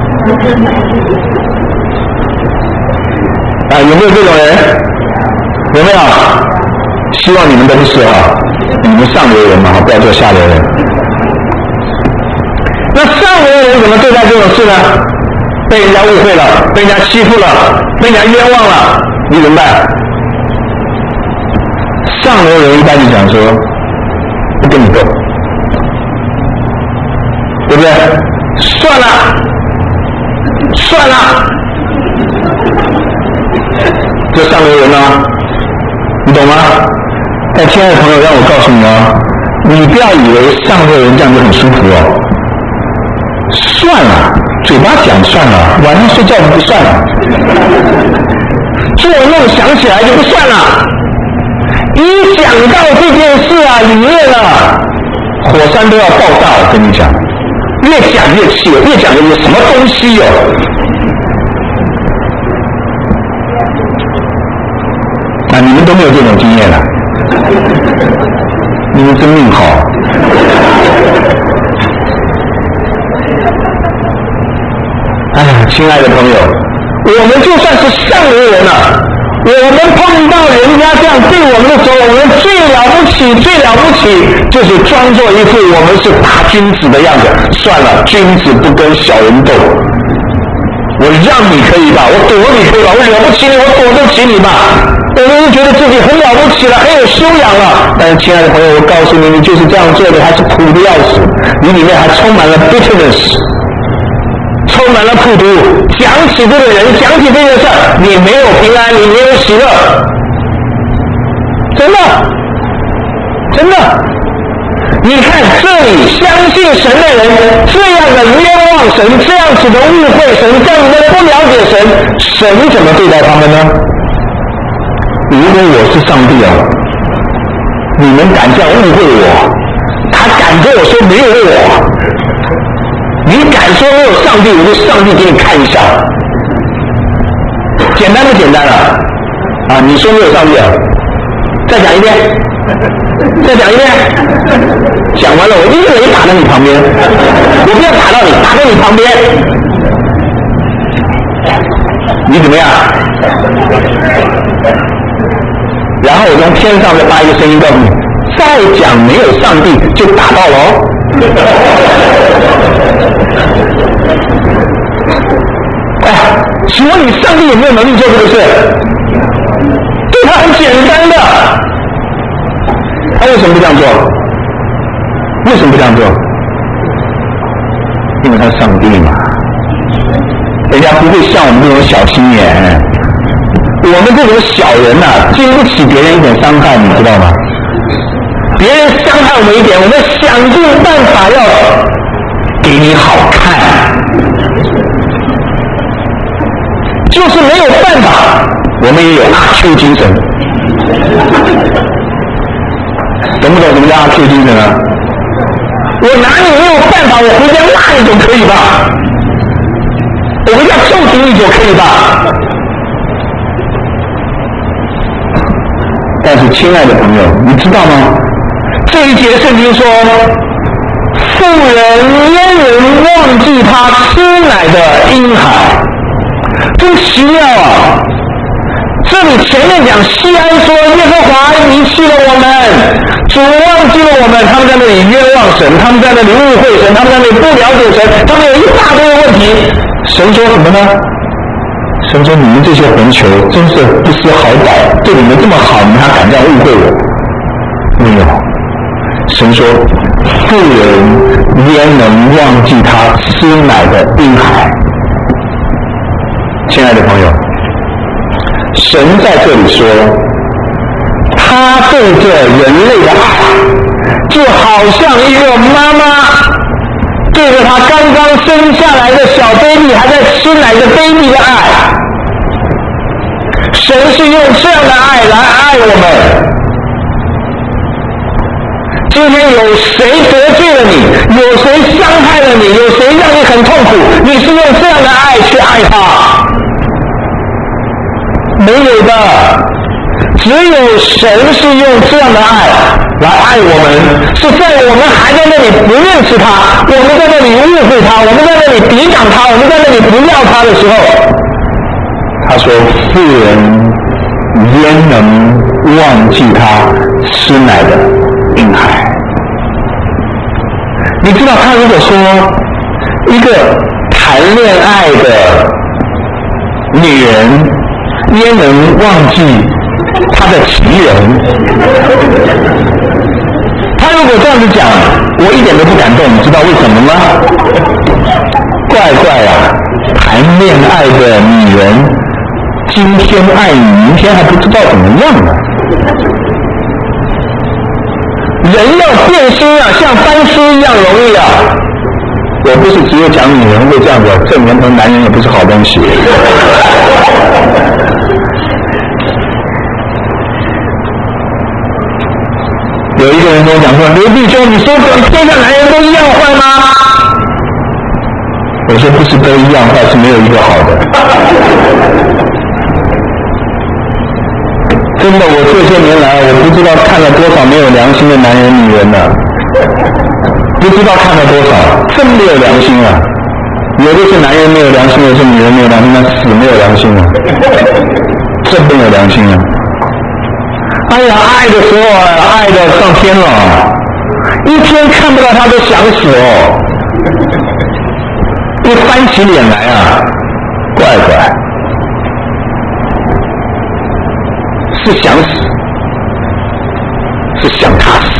啊，有没有这种人？有没有？希望你们都不是啊，你们上流人嘛，不要做下流人。那上流人怎么对待这种事呢？被人家误会了，被人家欺负了，被人家冤枉了，你怎么办？上流人一般就讲说，不跟你斗，对不对？算了，算了，这上流人呢、啊，你懂吗？哎，亲爱的朋友，让我告诉你哦，你不要以为上流人这样就很舒服哦。算了，嘴巴讲算了，晚上睡觉不算了，做梦想起来就不算了。一讲到这件事啊，里面啊，火山都要爆炸。我跟你讲，越讲越气，越讲越什么东西哦。啊，你们都没有这种经验了，你们真命好。哎呀，亲爱的朋友，我们就算是上流人了、啊，我们碰到人家这样对我们的时候，我们最了不起，最了不起，就是装作一副我们是大君子的样子。算了，君子不跟小人斗，我让你可以吧，我躲你可以吧，我惹不起你，我躲得起你吧。我们就觉得自己很了不起了，很有修养了。但是，亲爱的朋友，我告诉你，你就是这样做的，还是苦的要死，你里面还充满了 bitterness。充满了苦毒，讲起这个人，讲起这件事，你没有平安，你没有喜乐，真的，真的。你看这里相信神的人，这样的冤枉神，这样子的误会神，这样的不了解神，神怎么对待他们呢？如果我是上帝啊，你们敢这样误会我，他敢跟我说没有我。你敢说没有上帝，我就上帝给你看一下，简单不简单了？啊，你说没有上帝啊？再讲一遍，再讲一遍，讲完了我一个人打到你旁边，我不要打到你，打到你旁边，你怎么样？然后我从天上再发一个声音告诉你，再讲没有上帝就打到了哦。哎，请问你上帝有没有能力做这个事？对他很简单的，他为什么不这样做？为什么不这样做？因为他是上帝嘛，人家不会像我们这种小心眼，我们这种小人呐、啊，经不起别人一点伤害，你知道吗？别人伤害我们一点，我们想尽办法要给你好看，就是没有办法。 我们也有阿 Q 精神，懂不懂什么叫阿 Q 精神啊？我拿你没有办法，我回家骂你总可以吧？我回家揍死你总可以吧？但是，亲爱的朋友，你知道吗？这一节圣经说，妇人焉能忘记她吃奶的婴孩？真奇妙啊！这里前面讲西安说耶和华离弃了我们，主忘记了我们，他们在那里冤枉神，他们在那里误会神，他们在那里不了解神，他们有一大堆的问题。神说什么呢？神说你们这些混球真是不识好歹，对你们这么好，你们还敢这样误会我？没有。神说妇人焉能忘记他吃奶的婴孩？亲爱的朋友，神在这里说，他对这人类的爱，就好像一个妈妈对着他刚刚生下来的小 baby 还在吃奶的 baby 的爱。神是用这样的爱来爱我们。今天有谁得罪了你，有谁伤害了你，有谁让你很痛苦，你是用这样的爱去爱他？没有的，只有神是用这样的爱来爱我们，是在我们还在那里不认识他，我们在那里误会他，我们在那里抵挡他，我们在那里不要他的时候，他说妇人焉能忘记他吃奶的婴孩？你知道，他如果说一个谈恋爱的女人焉能忘记他的情人？他如果这样子讲，我一点都不感动，你知道为什么吗？怪怪啊，谈恋爱的女人今天爱你，明天还不知道怎么样呢。人要变心啊，像翻书一样容易啊！我不是只有讲女人会这样子，这年头男人也不是好东西。有一个人跟我讲说：“刘弟兄，你说天下男人都一样坏吗？”我说：“不是都一样坏，是没有一个好的。”真的，我这些年来，我不知道看了多少没有良心的男人、女人呢、啊，不知道看了多少，真没有良心啊！有的是男人没有良心，有的是女人没有良心，那死没有良心啊！真没有良心啊！哎呀，爱的时候啊，爱的上天了，一天看不到他都想死哦，一翻起脸来啊，怪怪。是想死，是想他死，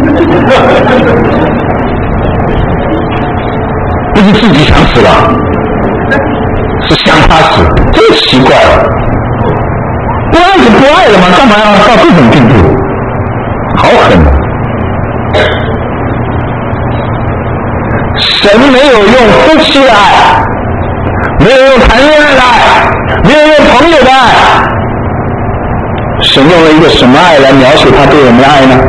不是自己想死了，是想他死，真奇怪了。不爱就不爱了吗？干嘛要到这种地步？好狠！神没有用夫妻的爱，没有用谈恋爱的爱，没有用朋友的爱。神用了一个什么爱来描写他对我们的爱呢？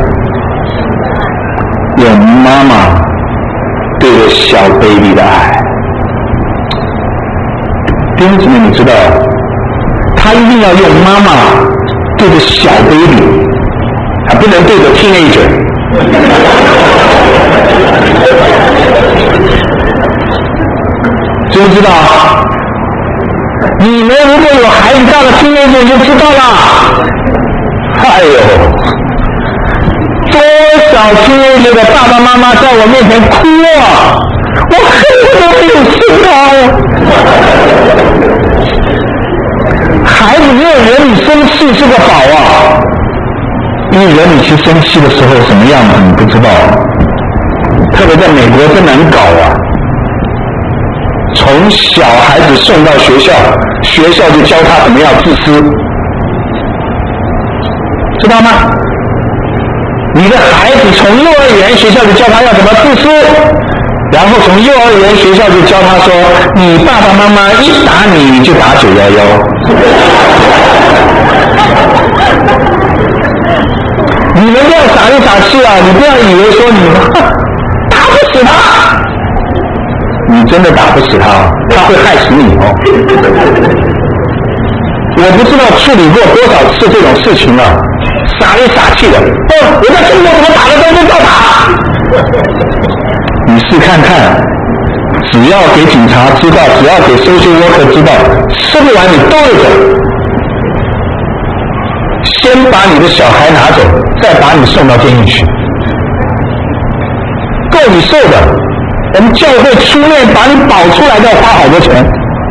用妈妈对着小 baby 的爱。弟兄姊妹，你知道，他一定要用妈妈对着小 baby， 还不能对着 teenager。知不知道？你们如果有孩子到了 teenager 你就知道了。哎呦，多少亲爱的爸爸妈妈在我面前哭啊！我恨不得没有生他。孩子没有惹你生气是个宝啊，因为惹你去生气的时候什么样子你不知道，特别在美国真难搞啊！从小孩子送到学校，学校就教他怎么样自私。知道吗？你的孩子从幼儿园学校就教他要怎么自私， 然后从幼儿园学校就教他说，你爸爸妈妈一打你就打九一一。你们不要傻里傻气啊！你不要以为说你打不死他，你真的打不死他，他会害死你哦。我不知道处理过多少次这种事情了，傻里傻气的。哦，我在中国怎么打的都不照打。你试看看，只要给警察知道，只要给social worker知道，吃不完你兜着走。先把你的小孩拿走，再把你送到监狱去，够你受的。我们教会出面把你保出来，要花好多钱，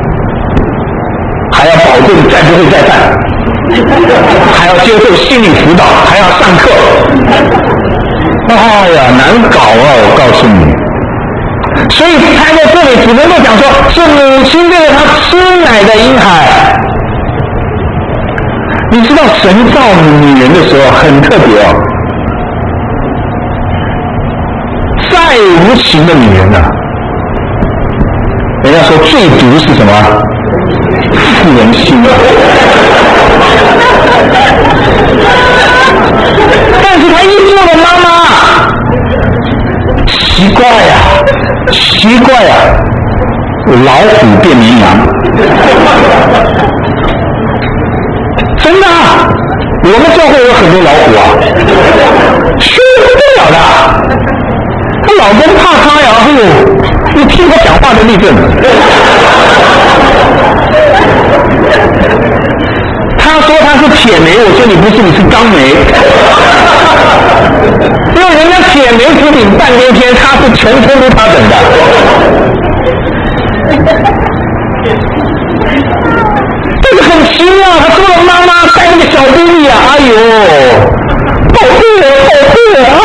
还要保证再不会再犯，还要接受心理辅导，还要上课。哎呀，难搞啊！我告诉你。所以他在这里只能够讲说，是母亲对着他吃奶的婴孩。你知道神造女人的时候很特别哦，再无情的女人啊，人家说最毒是什么？妇人心。但是她一做了妈妈，奇怪呀、啊，奇怪呀、啊，老虎变绵羊。真的啊，我们教会有很多老虎啊，凶得不得了的。她老公怕她呀，哎呦，你听她讲话的立正。她说她是铁梅，我说你不是，你是钢梅。因为人家铁梅只顶半边天，她是全村都她等的。这个很奇妙，他做了妈妈带那个小 baby 啊，哎呦，宝贝啊，宝贝啊！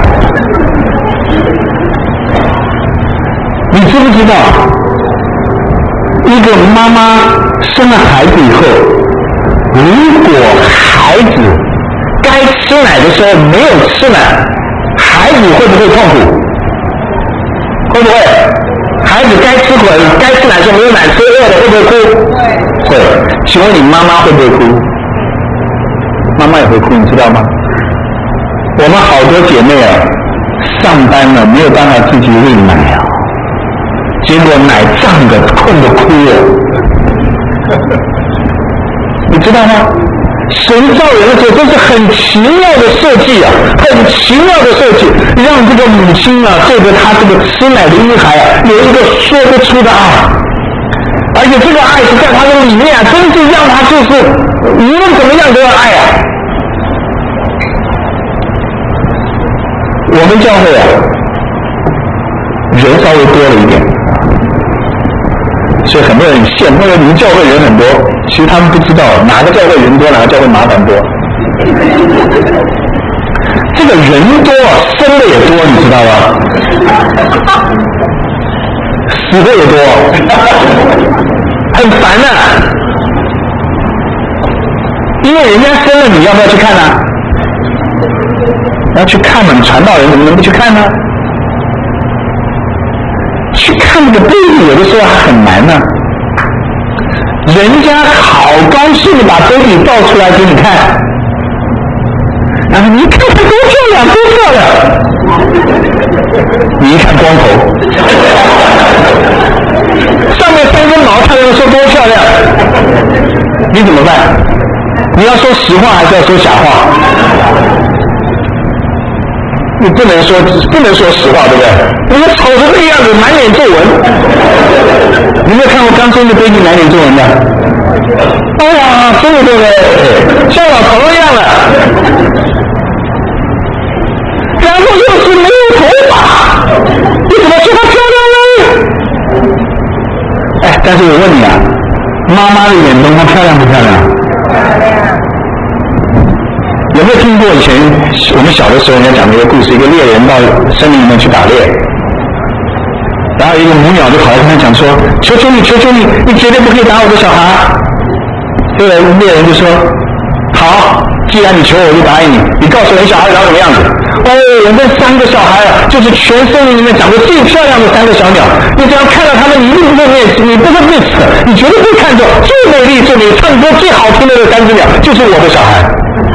你知不知道，一个妈妈生了孩子以后，如果孩子该吃奶的时候没有吃奶，孩子会不会痛苦？会不会？孩子该吃苦，该吃奶的时候没有奶吃，饿的会不会哭？会。请问你妈妈会不会哭？妈妈也会哭，你知道吗？我们好多姐妹啊，上班了没有办法自己喂奶啊，结果奶胀的痛的哭了，你知道吗？神造人的时候，这是很奇妙的设计啊，很奇妙的设计，让这个母亲啊，对着她这个吃奶的婴孩啊，有一个说不出的爱，而且这个爱是在她的里面啊，真是让她就是无论怎么样都要爱啊。我们教会啊，人稍微多了一点，所以很多人羡慕你们教会人很多，其实他们不知道哪个教会人多，哪个教会麻烦多。这个人多，生的也多，你知道吧？死的也多，很烦的、啊。因为人家生了，你要不要去看呢、啊？要去看嘛，你传道人怎么能不去看呢？去看那个 baby 有的时候还很难呢、啊。人家好高兴的把 baby 抱出来给你看，然后你看他多漂亮，多漂亮。你一看光头，上面三根毛，他又说多漂亮，你怎么办？你要说实话还是要说假话？你不能说不能说实话，对不对？你们丑成这个样子，满脸皱纹。你有没有看过刚生的 baby 满脸皱纹的？哎呀，真的对不对？像老头一样了。然后又是没有头发，你怎么说她漂亮呢？哎，但是我问你啊，妈妈的眼中她漂亮不漂亮？有没有听过以前我们小的时候人家讲的一个故事，一个猎人到森林里面去打猎，然后一个母鸟就跑来跟他讲说，求求你求求你，你绝对不可以打我的小孩。这个猎人就说，好，既然你求我，我就答应你，你告诉我你小孩长什么样子。哇， 我们三个小孩啊，就是全森林里面长得最漂亮的三个小鸟。你只要看到他们，你一定不会灭死，你不会灭死，你绝对会看到最美丽、最美、唱歌最好听的那三只鸟，就是我的小孩。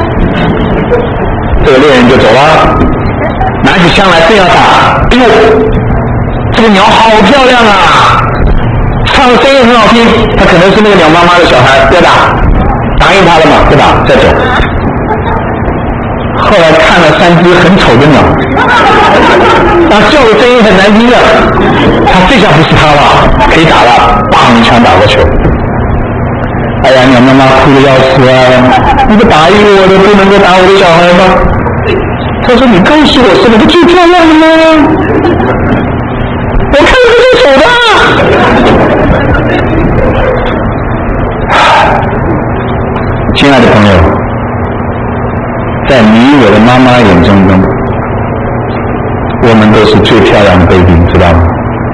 这个猎人就走了，拿起枪来正要打，哎呦，这个鸟好漂亮啊，唱的声音很好听，他可能是那个鸟妈妈的小孩，不要打，答应他了嘛，不打，再走。后来看了三只很丑的鸟，他叫的声音很难听的，他这下不是他了，可以打了，砰一枪打过去。哎呀，鸟妈妈哭得要死啊！你不答应我的，不能够打我的小孩吗？他说：“你告诉我是那个最漂亮的吗？我看着最丑的。”亲爱的朋友，在你我的妈妈眼中中，我们都是最漂亮的 baby， 你知道吗？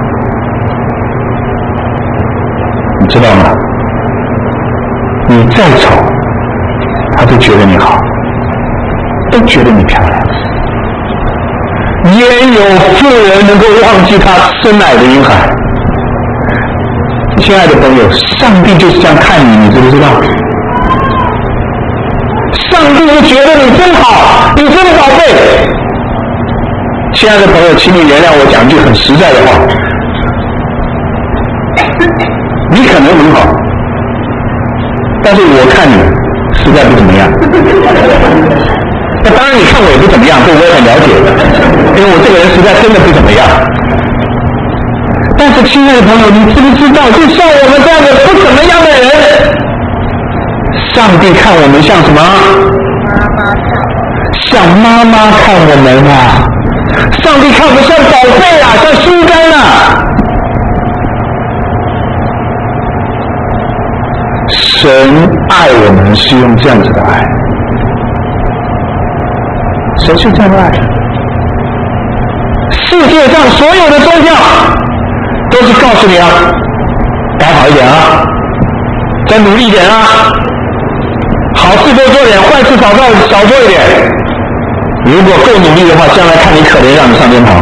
你知道吗？你再丑，她都觉得你好，都觉得你漂亮。焉有妇人能够忘记她生奶的婴孩？亲爱的朋友，上帝就是这样看你，你知不知道？上帝就觉得你真好，你真宝贝。亲爱的朋友，请你原谅我讲句很实在的话，你可能很好，但是我看你实在不怎么样。那当然你看我也不怎么样，这我也很了解，因为我这个人实在真的不怎么样。但是亲爱的朋友，你知不知道，就像我们这样的不怎么样的人，上帝看我们像什么？像妈妈看我们啊！上帝看我们像宝贝啊，像心肝啊！神爱我们是用这样子的爱，神是这样的爱。世界上所有的宗教都是告诉你啊，改好一点啊，再努力一点啊，好事多做点，坏事少做少做一点。如果够努力的话，将来看你可怜，让你上天堂。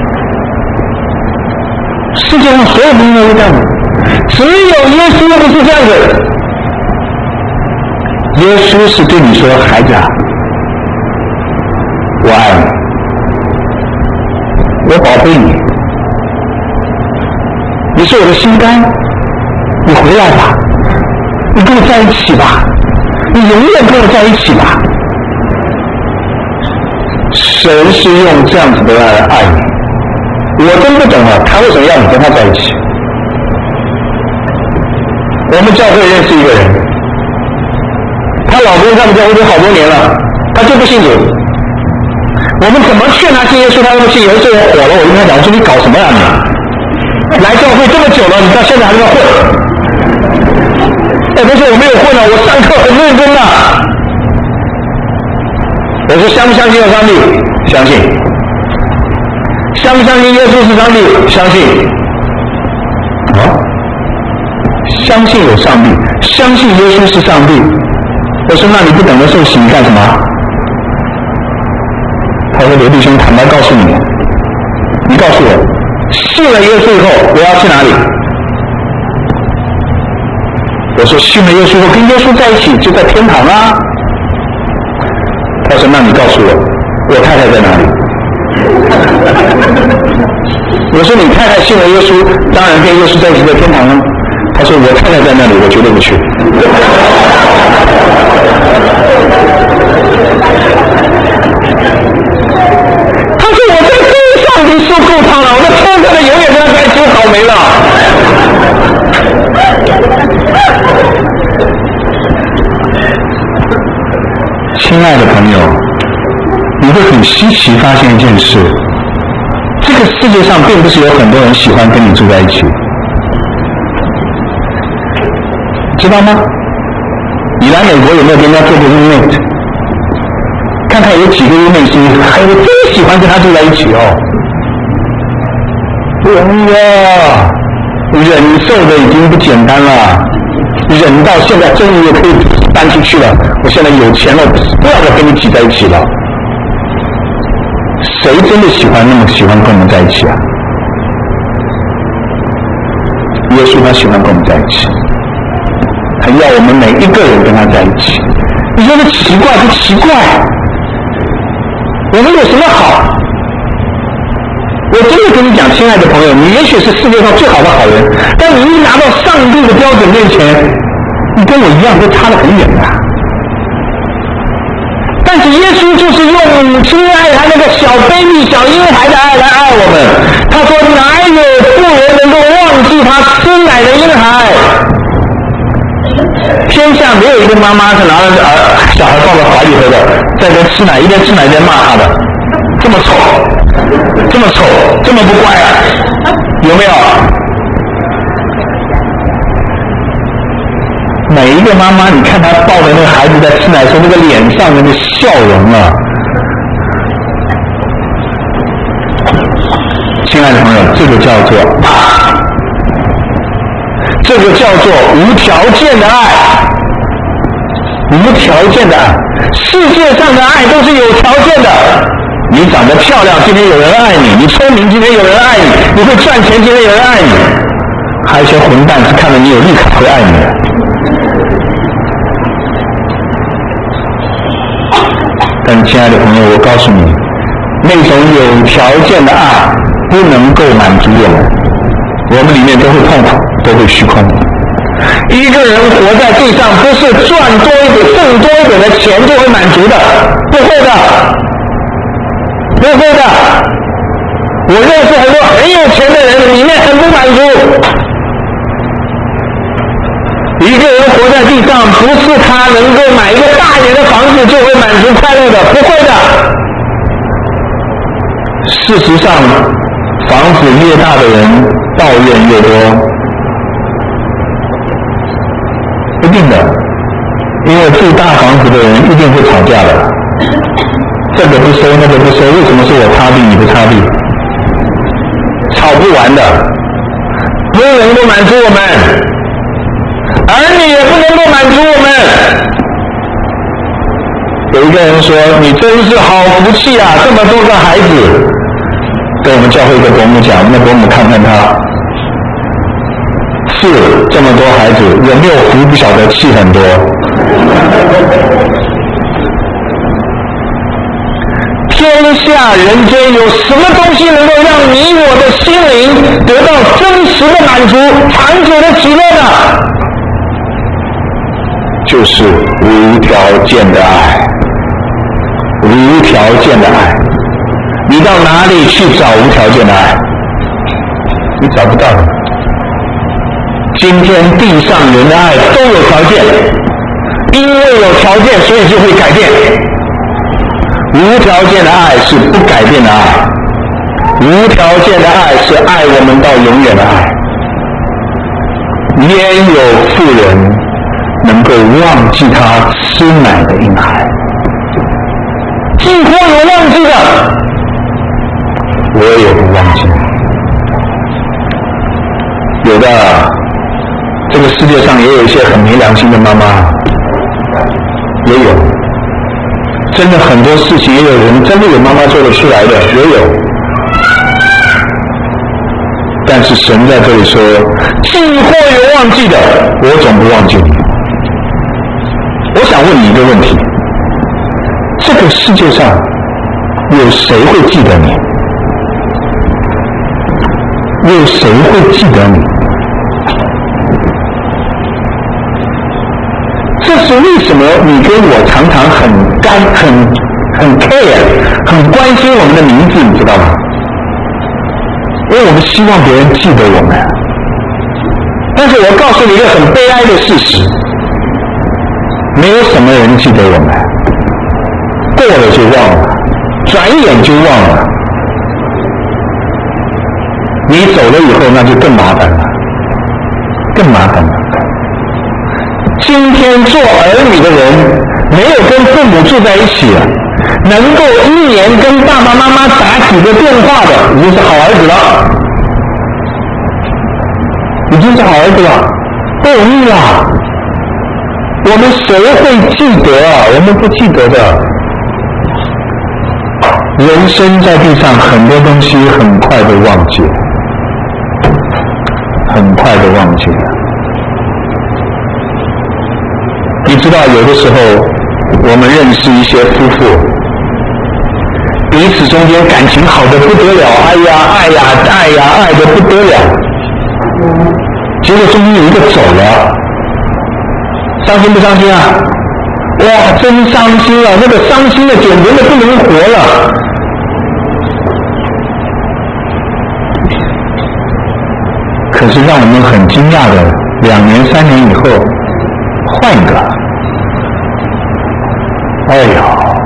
世界上所有东西都是这样的，只有耶稣不是这样子。耶稣是对你说：“孩子啊，我爱你，我宝贝你，你是我的心肝，你回来吧，你跟我在一起吧，你永远跟我在一起吧。”神是用这样子的爱来爱你，我真不懂啊，他为什么要你跟他在一起？我们教会认识一个人，她老公在我们教会都好多年了，他就不信主。我们怎么劝他信耶稣，他都不信。有一次我火了，我跟他讲，我说你搞什么呀你？来教会这么久了，你到现在还在混？哎，不是我没有混啊，我上课很认真的。我说相不相信有上帝？相信。相不相信耶稣是上帝？相信。啊？相信有上帝，相信耶稣是上帝。我说那你不等着受洗，你干什么？他说刘弟兄，坦白告诉你，你告诉我，信了耶稣以后我要去哪里？我说信了耶稣后跟耶稣在一起就在天堂啊。他说那你告诉我，我太太在哪里？我说你太太信了耶稣，当然跟耶稣在一起在天堂了。他说我太太在那里，我绝对不去。他说我在地上已经受够他了，我在天上的永远跟他在一起倒霉了。亲爱的朋友，你会很稀奇发现一件事，这个世界上并不是有很多人喜欢跟你住在一起，知道吗？你来美国有没有跟人家做过 roommate？ 看看有几个 roommate 是还有最喜欢跟他住在一起哦。哇，忍受的已经不简单了，忍到现在终于也可以搬出去了。我现在有钱了，不要再跟你挤在一起了。 谁真的喜欢那么喜欢跟我们在一起啊？耶稣他喜欢跟我们在一起，他要我们每一个人跟他在一起。你说这奇怪不奇怪？我们有什么好？我真的跟你讲，亲爱的朋友，你也许是世界上最好的好人，但你一拿到上帝的标准面前，你跟我一样都差得很远的。但是耶稣就是用亲爱他那个小 baby 小婴孩的爱来爱我们。他说哪有妇人能够忘记他吃奶的婴孩？天下没有一个妈妈是拿着儿小孩抱在怀里头的，在这吃奶，一边吃奶一边骂他的，这么丑，这么丑，这么不乖啊，有没有？每一个妈妈，你看她抱着那个孩子在吃奶的时候，那个脸上那个笑容啊！亲爱的朋友，这个叫做爱，这个叫做无条件的爱，无条件的爱。世界上的爱都是有条件的。你长得漂亮，今天有人爱你；你聪明，今天有人爱你；你会赚钱，今天有人爱你。还有一些混蛋是看到你有利卡会爱你的。但亲爱的朋友，我告诉你，那种有条件的爱不能够满足我们，我们里面都会痛苦，都会虚空。一个人活在地上，不是赚多一点、挣多一点的钱就会满足的，不会的，不会的。我认识很多很有钱的人，里面很不满足。一个人活在地上，不是他能够买一个大一点的房子就会满足快乐的，不会的。事实上，房子越大的人抱怨越多，一定的，因为住大房子的人一定会吵架的，这个不收那个不收，为什么是我擦地你不擦地？吵不完的，不能够满足我们。儿女也不能够满足我们。有一个人说：“你真是好福气啊，这么多个孩子。”跟我们教会一个伯母讲，那伯母看看他，是这么多孩子，有没有福不晓得，气很多。天下人间有什么东西能够让你我的心灵得到真实的满足、长久的喜乐呢？就是无条件的爱，无条件的爱。你到哪里去找无条件的爱？你找不到的。今天地上人的爱都有条件，因为有条件，所以就会改变。无条件的爱是不改变的爱，无条件的爱是爱我们到永远的爱。焉有妇人能够忘记他吃奶的婴孩？几乎有忘记的，我也不忘记。有的，这个世界上也有一些很没良心的妈妈，也有。真的很多事情也有人真的有妈妈做得出来的，也有。但是神在这里说，既或有忘记的，我总不忘记你。我想问你一个问题，这个世界上有谁会记得你？有谁会记得你？这是为什么你跟我常常很干、很很 care、很关心我们的名字，你知道吗？因为我们希望别人记得我们。但是我告诉你一个很悲哀的事实，没有什么人记得我们，过了就忘了，转眼就忘了。你走了以后，那就更麻烦了，更麻烦了。今天做儿女的人，没有跟父母住在一起，能够一年跟爸爸妈妈打几个电话的，已经是好儿子了，已经是好儿子了，不容易啊！我们谁会记得啊？我们不记得的。 人生在地上很多东西很快的忘记了，很快的忘记了。你知道有的时候我们认识一些夫妇，彼此中间感情好的不得了，哎呀爱呀爱呀爱的不得了，结果中间有一个走了，伤心不伤心啊？哇，真伤心啊！那个伤心的简直的不能活了。可是让我们很惊讶的，两年三年以后换一个，哎呦，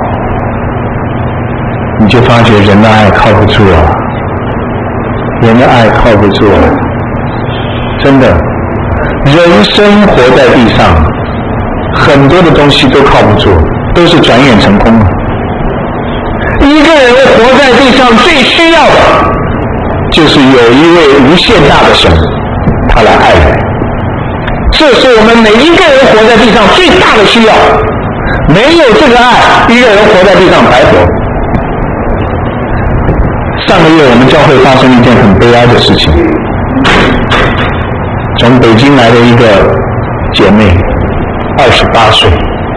你就发觉人的爱靠不住了，人的爱靠不住了，真的，人生活在地上，很多的东西都靠不住，都是转眼成空了。一个人活在地上最需要的，就是有一位无限大的神，他来爱人。这是我们每一个人活在地上最大的需要。没有这个爱，一个人活在地上白活。上个月我们教会发生一件很悲哀的事情，从北京来的一个姐妹，二十八岁，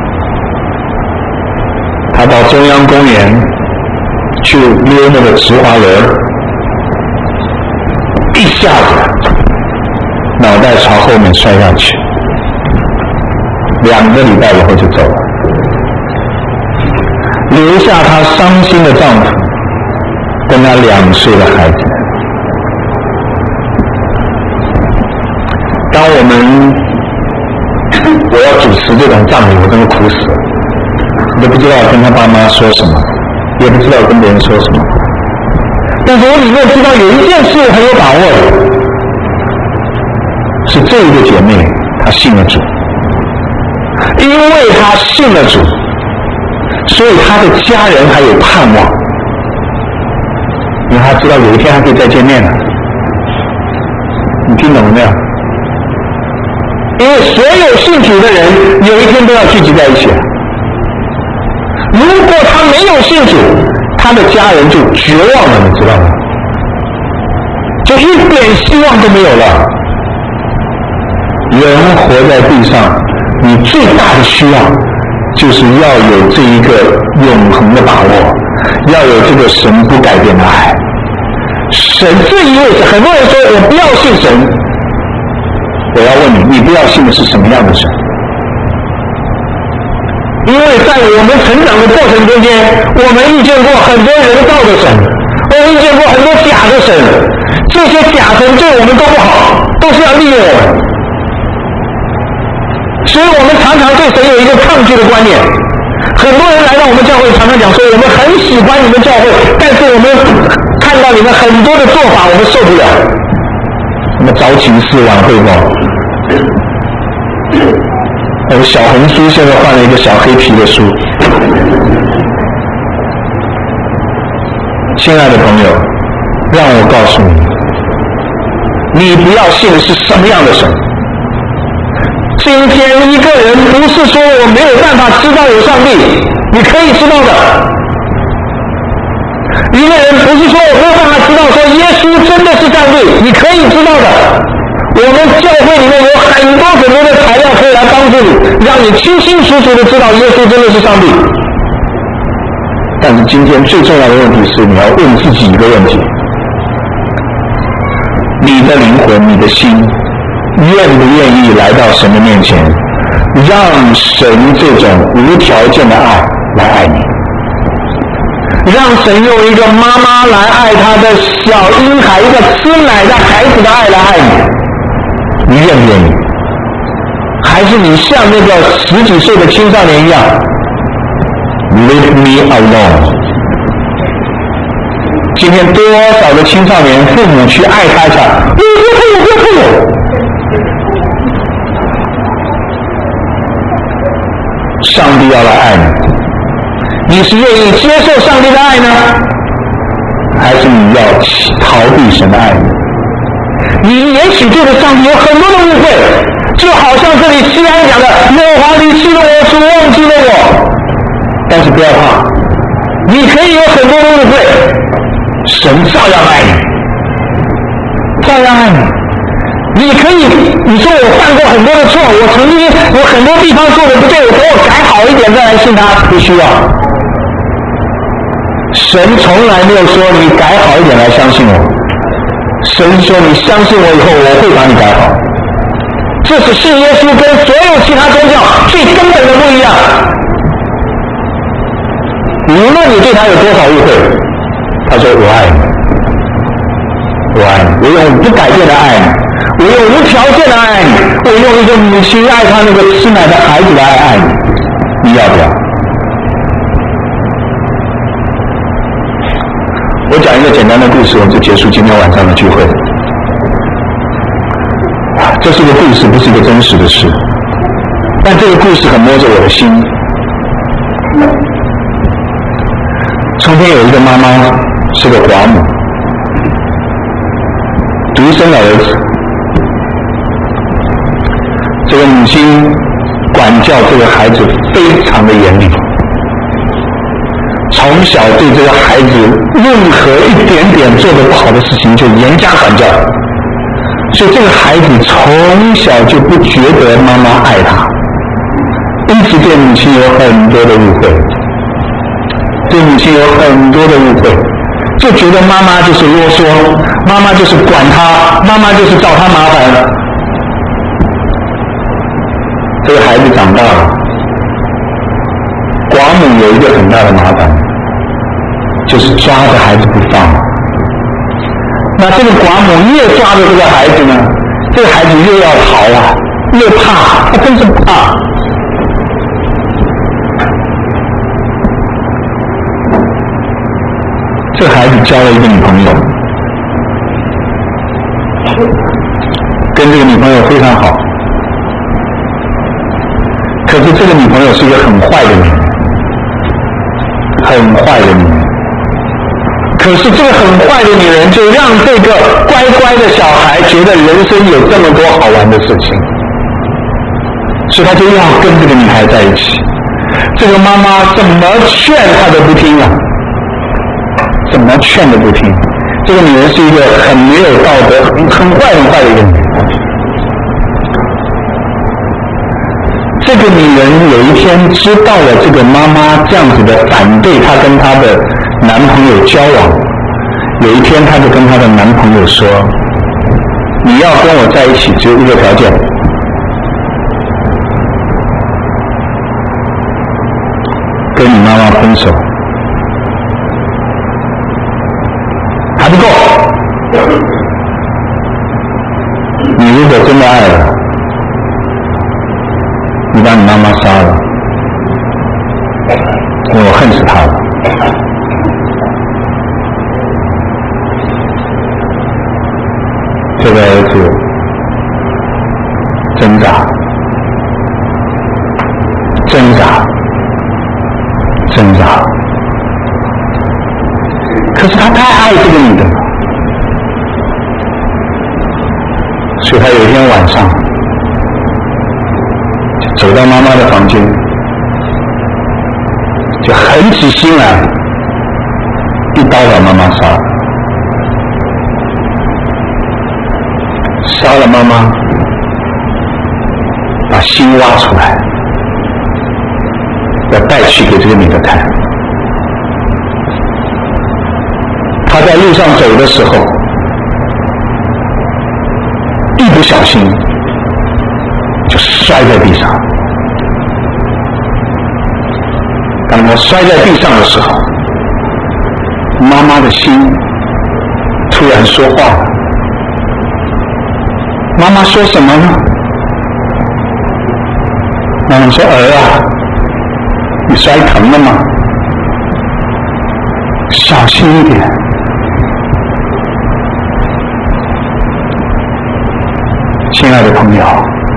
她到中央公园去溜那个直滑轮，一下子脑袋朝后面摔下去，两个礼拜以后就走了，留下她伤心的丈夫跟她两岁的孩子。当我们我要主持这种葬礼，我真的苦死了，我都不知道跟他爸妈说什么，也不知道跟别人说什么。但是我里面知道有一件事很有把握的，是这一个姐妹她信了主，因为她信了主，所以她的家人还有盼望，因为她知道有一天她可以再见面了。你听懂了没有？因为所有信主的人有一天都要聚集在一起。如果他没有信主，他的家人就绝望了，你知道吗？就一点希望都没有了。人活在地上，你最大的需要就是要有这一个永恒的把握，要有这个神不改变的爱。神这一位是很多人说我不要信神，我要问你，你不要信的是什么样的神？因为在我们成长的过程中间，我们遇见过很多人造的神，我们遇见过很多假的神，这些假神对我们都不好，都是要利用我们。所以我们常常对神有一个抗拒的观念。很多人来到我们教会，常常讲说我们很喜欢你们教会，但是我们看到你们很多的做法，我们受不了。什么早请示晚汇报，那个小红书现在换了一个小黑皮的书。亲爱的朋友，让我告诉你，你不要信的是什么样的神。今天一个人不是说我没有办法知道有上帝，你可以知道的。一个人不是说我没有办法知道说耶稣真的是上帝，你可以知道的。我们教会里面有很多很多的材料可以来帮助你，让你清清楚楚的知道耶稣真的是上帝。但是今天最重要的问题是，你要问自己一个问题：你的灵魂，你的心愿不愿意来到神的面前，让神这种无条件的爱来爱你，让神用一个妈妈来爱他的小婴孩，一个吃奶的孩子的爱来爱你，你愿不愿意？还是你像那个十几岁的青少年一样 Leave me alone？ 今天多少的青少年父母去爱他一下，不要碰我，不要碰我。上帝要来爱你，你是愿意接受上帝的爱呢，还是你要逃避神的爱呢？你也许对着上帝有很多的误会，就好像这里西安讲的，耶和华离弃了我，主忘记了我。但是不要怕， 你可以有很多的误会，神照样爱你，照样爱你。你可以，你说我犯过很多的错，我曾经有很多地方做的不对，我等我改好一点再来信他，不需要。神从来没有说你改好一点来相信我，神说你相信我以后，我会把你改好。这是信耶稣跟所有其他宗教最根本的不一样。无论你对他有多少误会，他说我爱你，我爱你，我用不改变的爱你。我用无条件的爱你，我用一个母亲爱她那个吃奶的孩子的爱爱你，你要不要？我讲一个简单的故事，我们就结束今天晚上的聚会。这是个故事，不是一个真实的事，但这个故事很摸着我的心。从前有一个妈妈是个寡母，独生的儿子。这个母亲管教这个孩子非常的严厉，从小对这个孩子任何一点点做得不好的事情就严加管教，所以这个孩子从小就不觉得妈妈爱他，因此对母亲有很多的误会，对母亲有很多的误会，就觉得妈妈就是啰嗦，妈妈就是管他，妈妈就是找他麻烦。这个孩子长大了，寡母有一个很大的麻烦，就是抓着孩子不放。那这个寡母越抓着这个孩子呢，这个孩子越要逃啊，越怕，他真是怕。这个孩子交了一个女朋友，跟这个女朋友非常好。可是这个女朋友是一个很坏的女人，很坏的女人。可是这个很坏的女人就让这个乖乖的小孩觉得人生有这么多好玩的事情，所以他就要跟这个女孩在一起。这个妈妈怎么劝他都不听啊，怎么劝都不听。这个女人是一个很没有道德、很很坏很坏的一个女人。这个女人有一天知道了这个妈妈这样子的反对她跟她的男朋友交往，有一天她就跟她的男朋友说，你要跟我在一起只有一个条件，跟你妈妈分手。还不够，你如果真的爱了，你把你妈妈杀了，因为我恨死她了。这个儿子挣扎，挣扎，挣扎。可是他太爱这个女的了，所以他有一天晚上走到妈妈的房间，就狠起心来，一刀把妈妈杀了。杀了妈妈，把心挖出来，要带去给这个女的看。他在路上走的时候，一不小心就摔在地上。当他摔在地上的时候，妈妈的心突然说话了。妈妈说什么呢？妈妈说：“儿啊，你摔疼了吗？小心一点。”亲爱的朋友，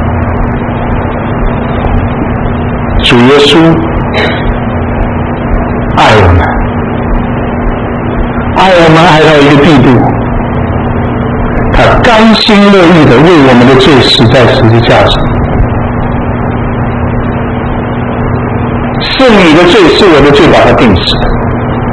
主耶稣爱我们，爱我们爱到一个地步，他甘心乐意的为我们的罪死在十字架上。是你的罪，是我的罪，把他定死。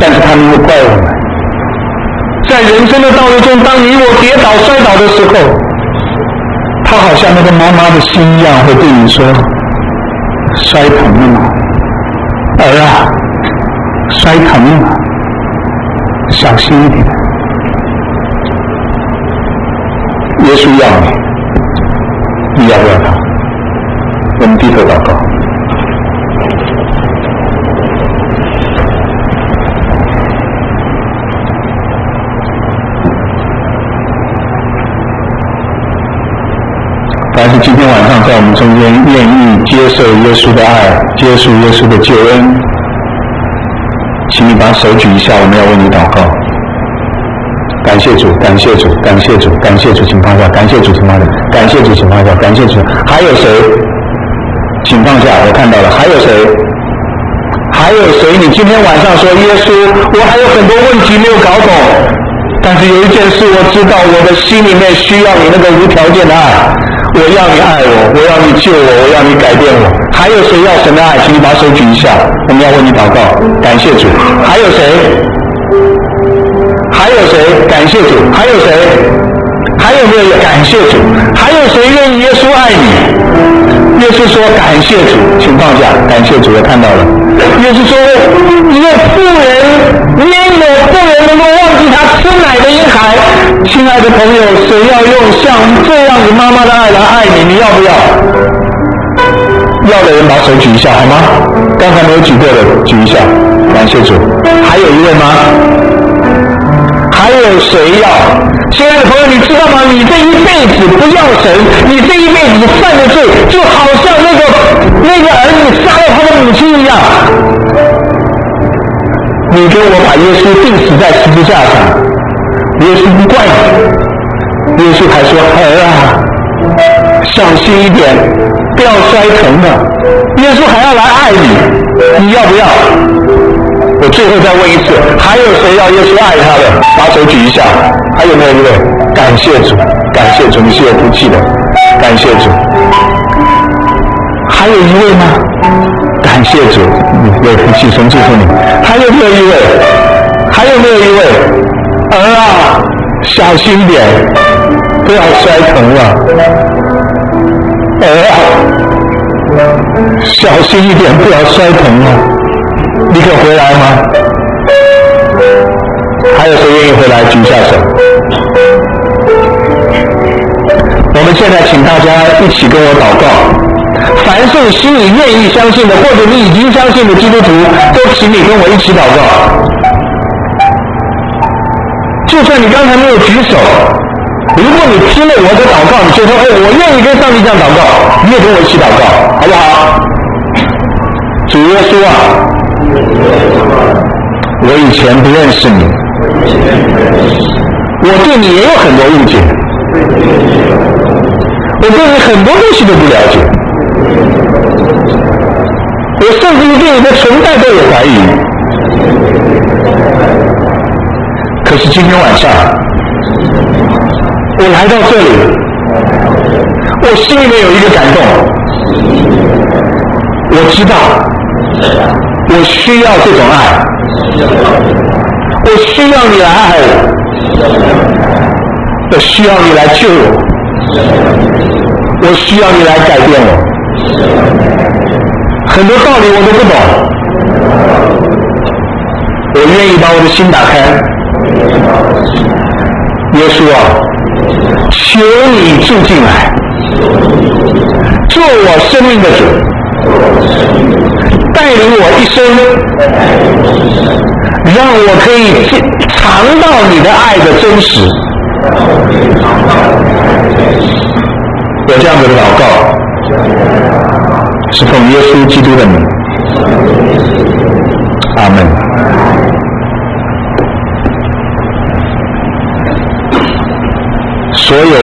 但是他们会怪我们。在人生的道路中，当你我跌倒摔倒的时候，他好像那个妈妈的心一样，会对你说：摔疼了吗？儿啊，摔疼了吗？小心一点。耶稣要你，你要不要他？我们低头祷告。凡是今天晚上在我们中间愿意接受耶稣的爱，接受耶稣的救恩，请你把手举一下，我们要为你祷告。感谢主，感谢主，感谢主，感谢主，请放下，感谢主，请放下，感谢主，请放下，感谢主。还有谁？请放下，我看到了。还有谁？还有谁？你今天晚上说耶稣，我还有很多问题没有搞懂，但是有一件事我知道，我的心里面需要你那个无条件的爱。我要你爱我，我要你救我，我要你改变我。还有谁要神的爱？请你把手举一下，我们要为你祷告。感谢主。还有谁？还有谁？感谢主。还有谁？还有没有？感谢主。还有谁愿意耶稣爱你？耶稣说感谢主，请放下。感谢主，我看到了。耶稣说，一个妇人，焉有妇人能够忘记他吃奶的婴孩？亲爱的朋友，谁要用像这样子妈妈的爱来爱你，你要不要？要的人把手举一下好吗？刚才没有举过的举一下。感谢主。还有一位吗？还有谁要？亲爱的朋友，你知道吗？你这一辈子不要神，你这一辈子犯的罪，就好像那个那个儿子杀了他的母亲一样。你跟我把耶稣钉死在十字架上，耶稣不怪你，耶稣还说：儿啊，小心一点，不要摔疼的。耶稣还要来爱你，你要不要？我最后再问一次，还有谁要耶稣爱他的？把手举一下。还有没有一位？感谢主，感谢主，你是有福气的。感谢主。还有一位吗？感谢主，你有福气，神祝福你。还有没有一位？还有没有一位？儿啊，小心点，不要摔疼了。儿啊，小心一点，不要摔疼了。你可回来吗？还有谁愿意回来？举下手。我们现在请大家一起跟我祷告。凡是你心里愿意相信的，或者你已经相信的基督徒，都请你跟我一起祷告。就算你刚才没有举手，如果你听了我的祷告，你就说：哎，我愿意跟上帝这样祷告，你也跟我一起祷告，好不好？主耶稣啊，我以前不认识你，我对你也有很多误解，我对你很多东西都不了解，我甚至于对你的存在都有怀疑。可是今天晚上，我来到这里，我心里面有一个感动，我知道我需要这种爱，我需要你来爱我，我需要你来救我，我需要你来改变我。很多道理我都不懂，我愿意把我的心打开。耶稣啊，求你住进来，做我生命的主，带领我一生，让我可以尝到你的爱的真实。有这样子的祷告，是奉耶稣基督的名，阿们。所有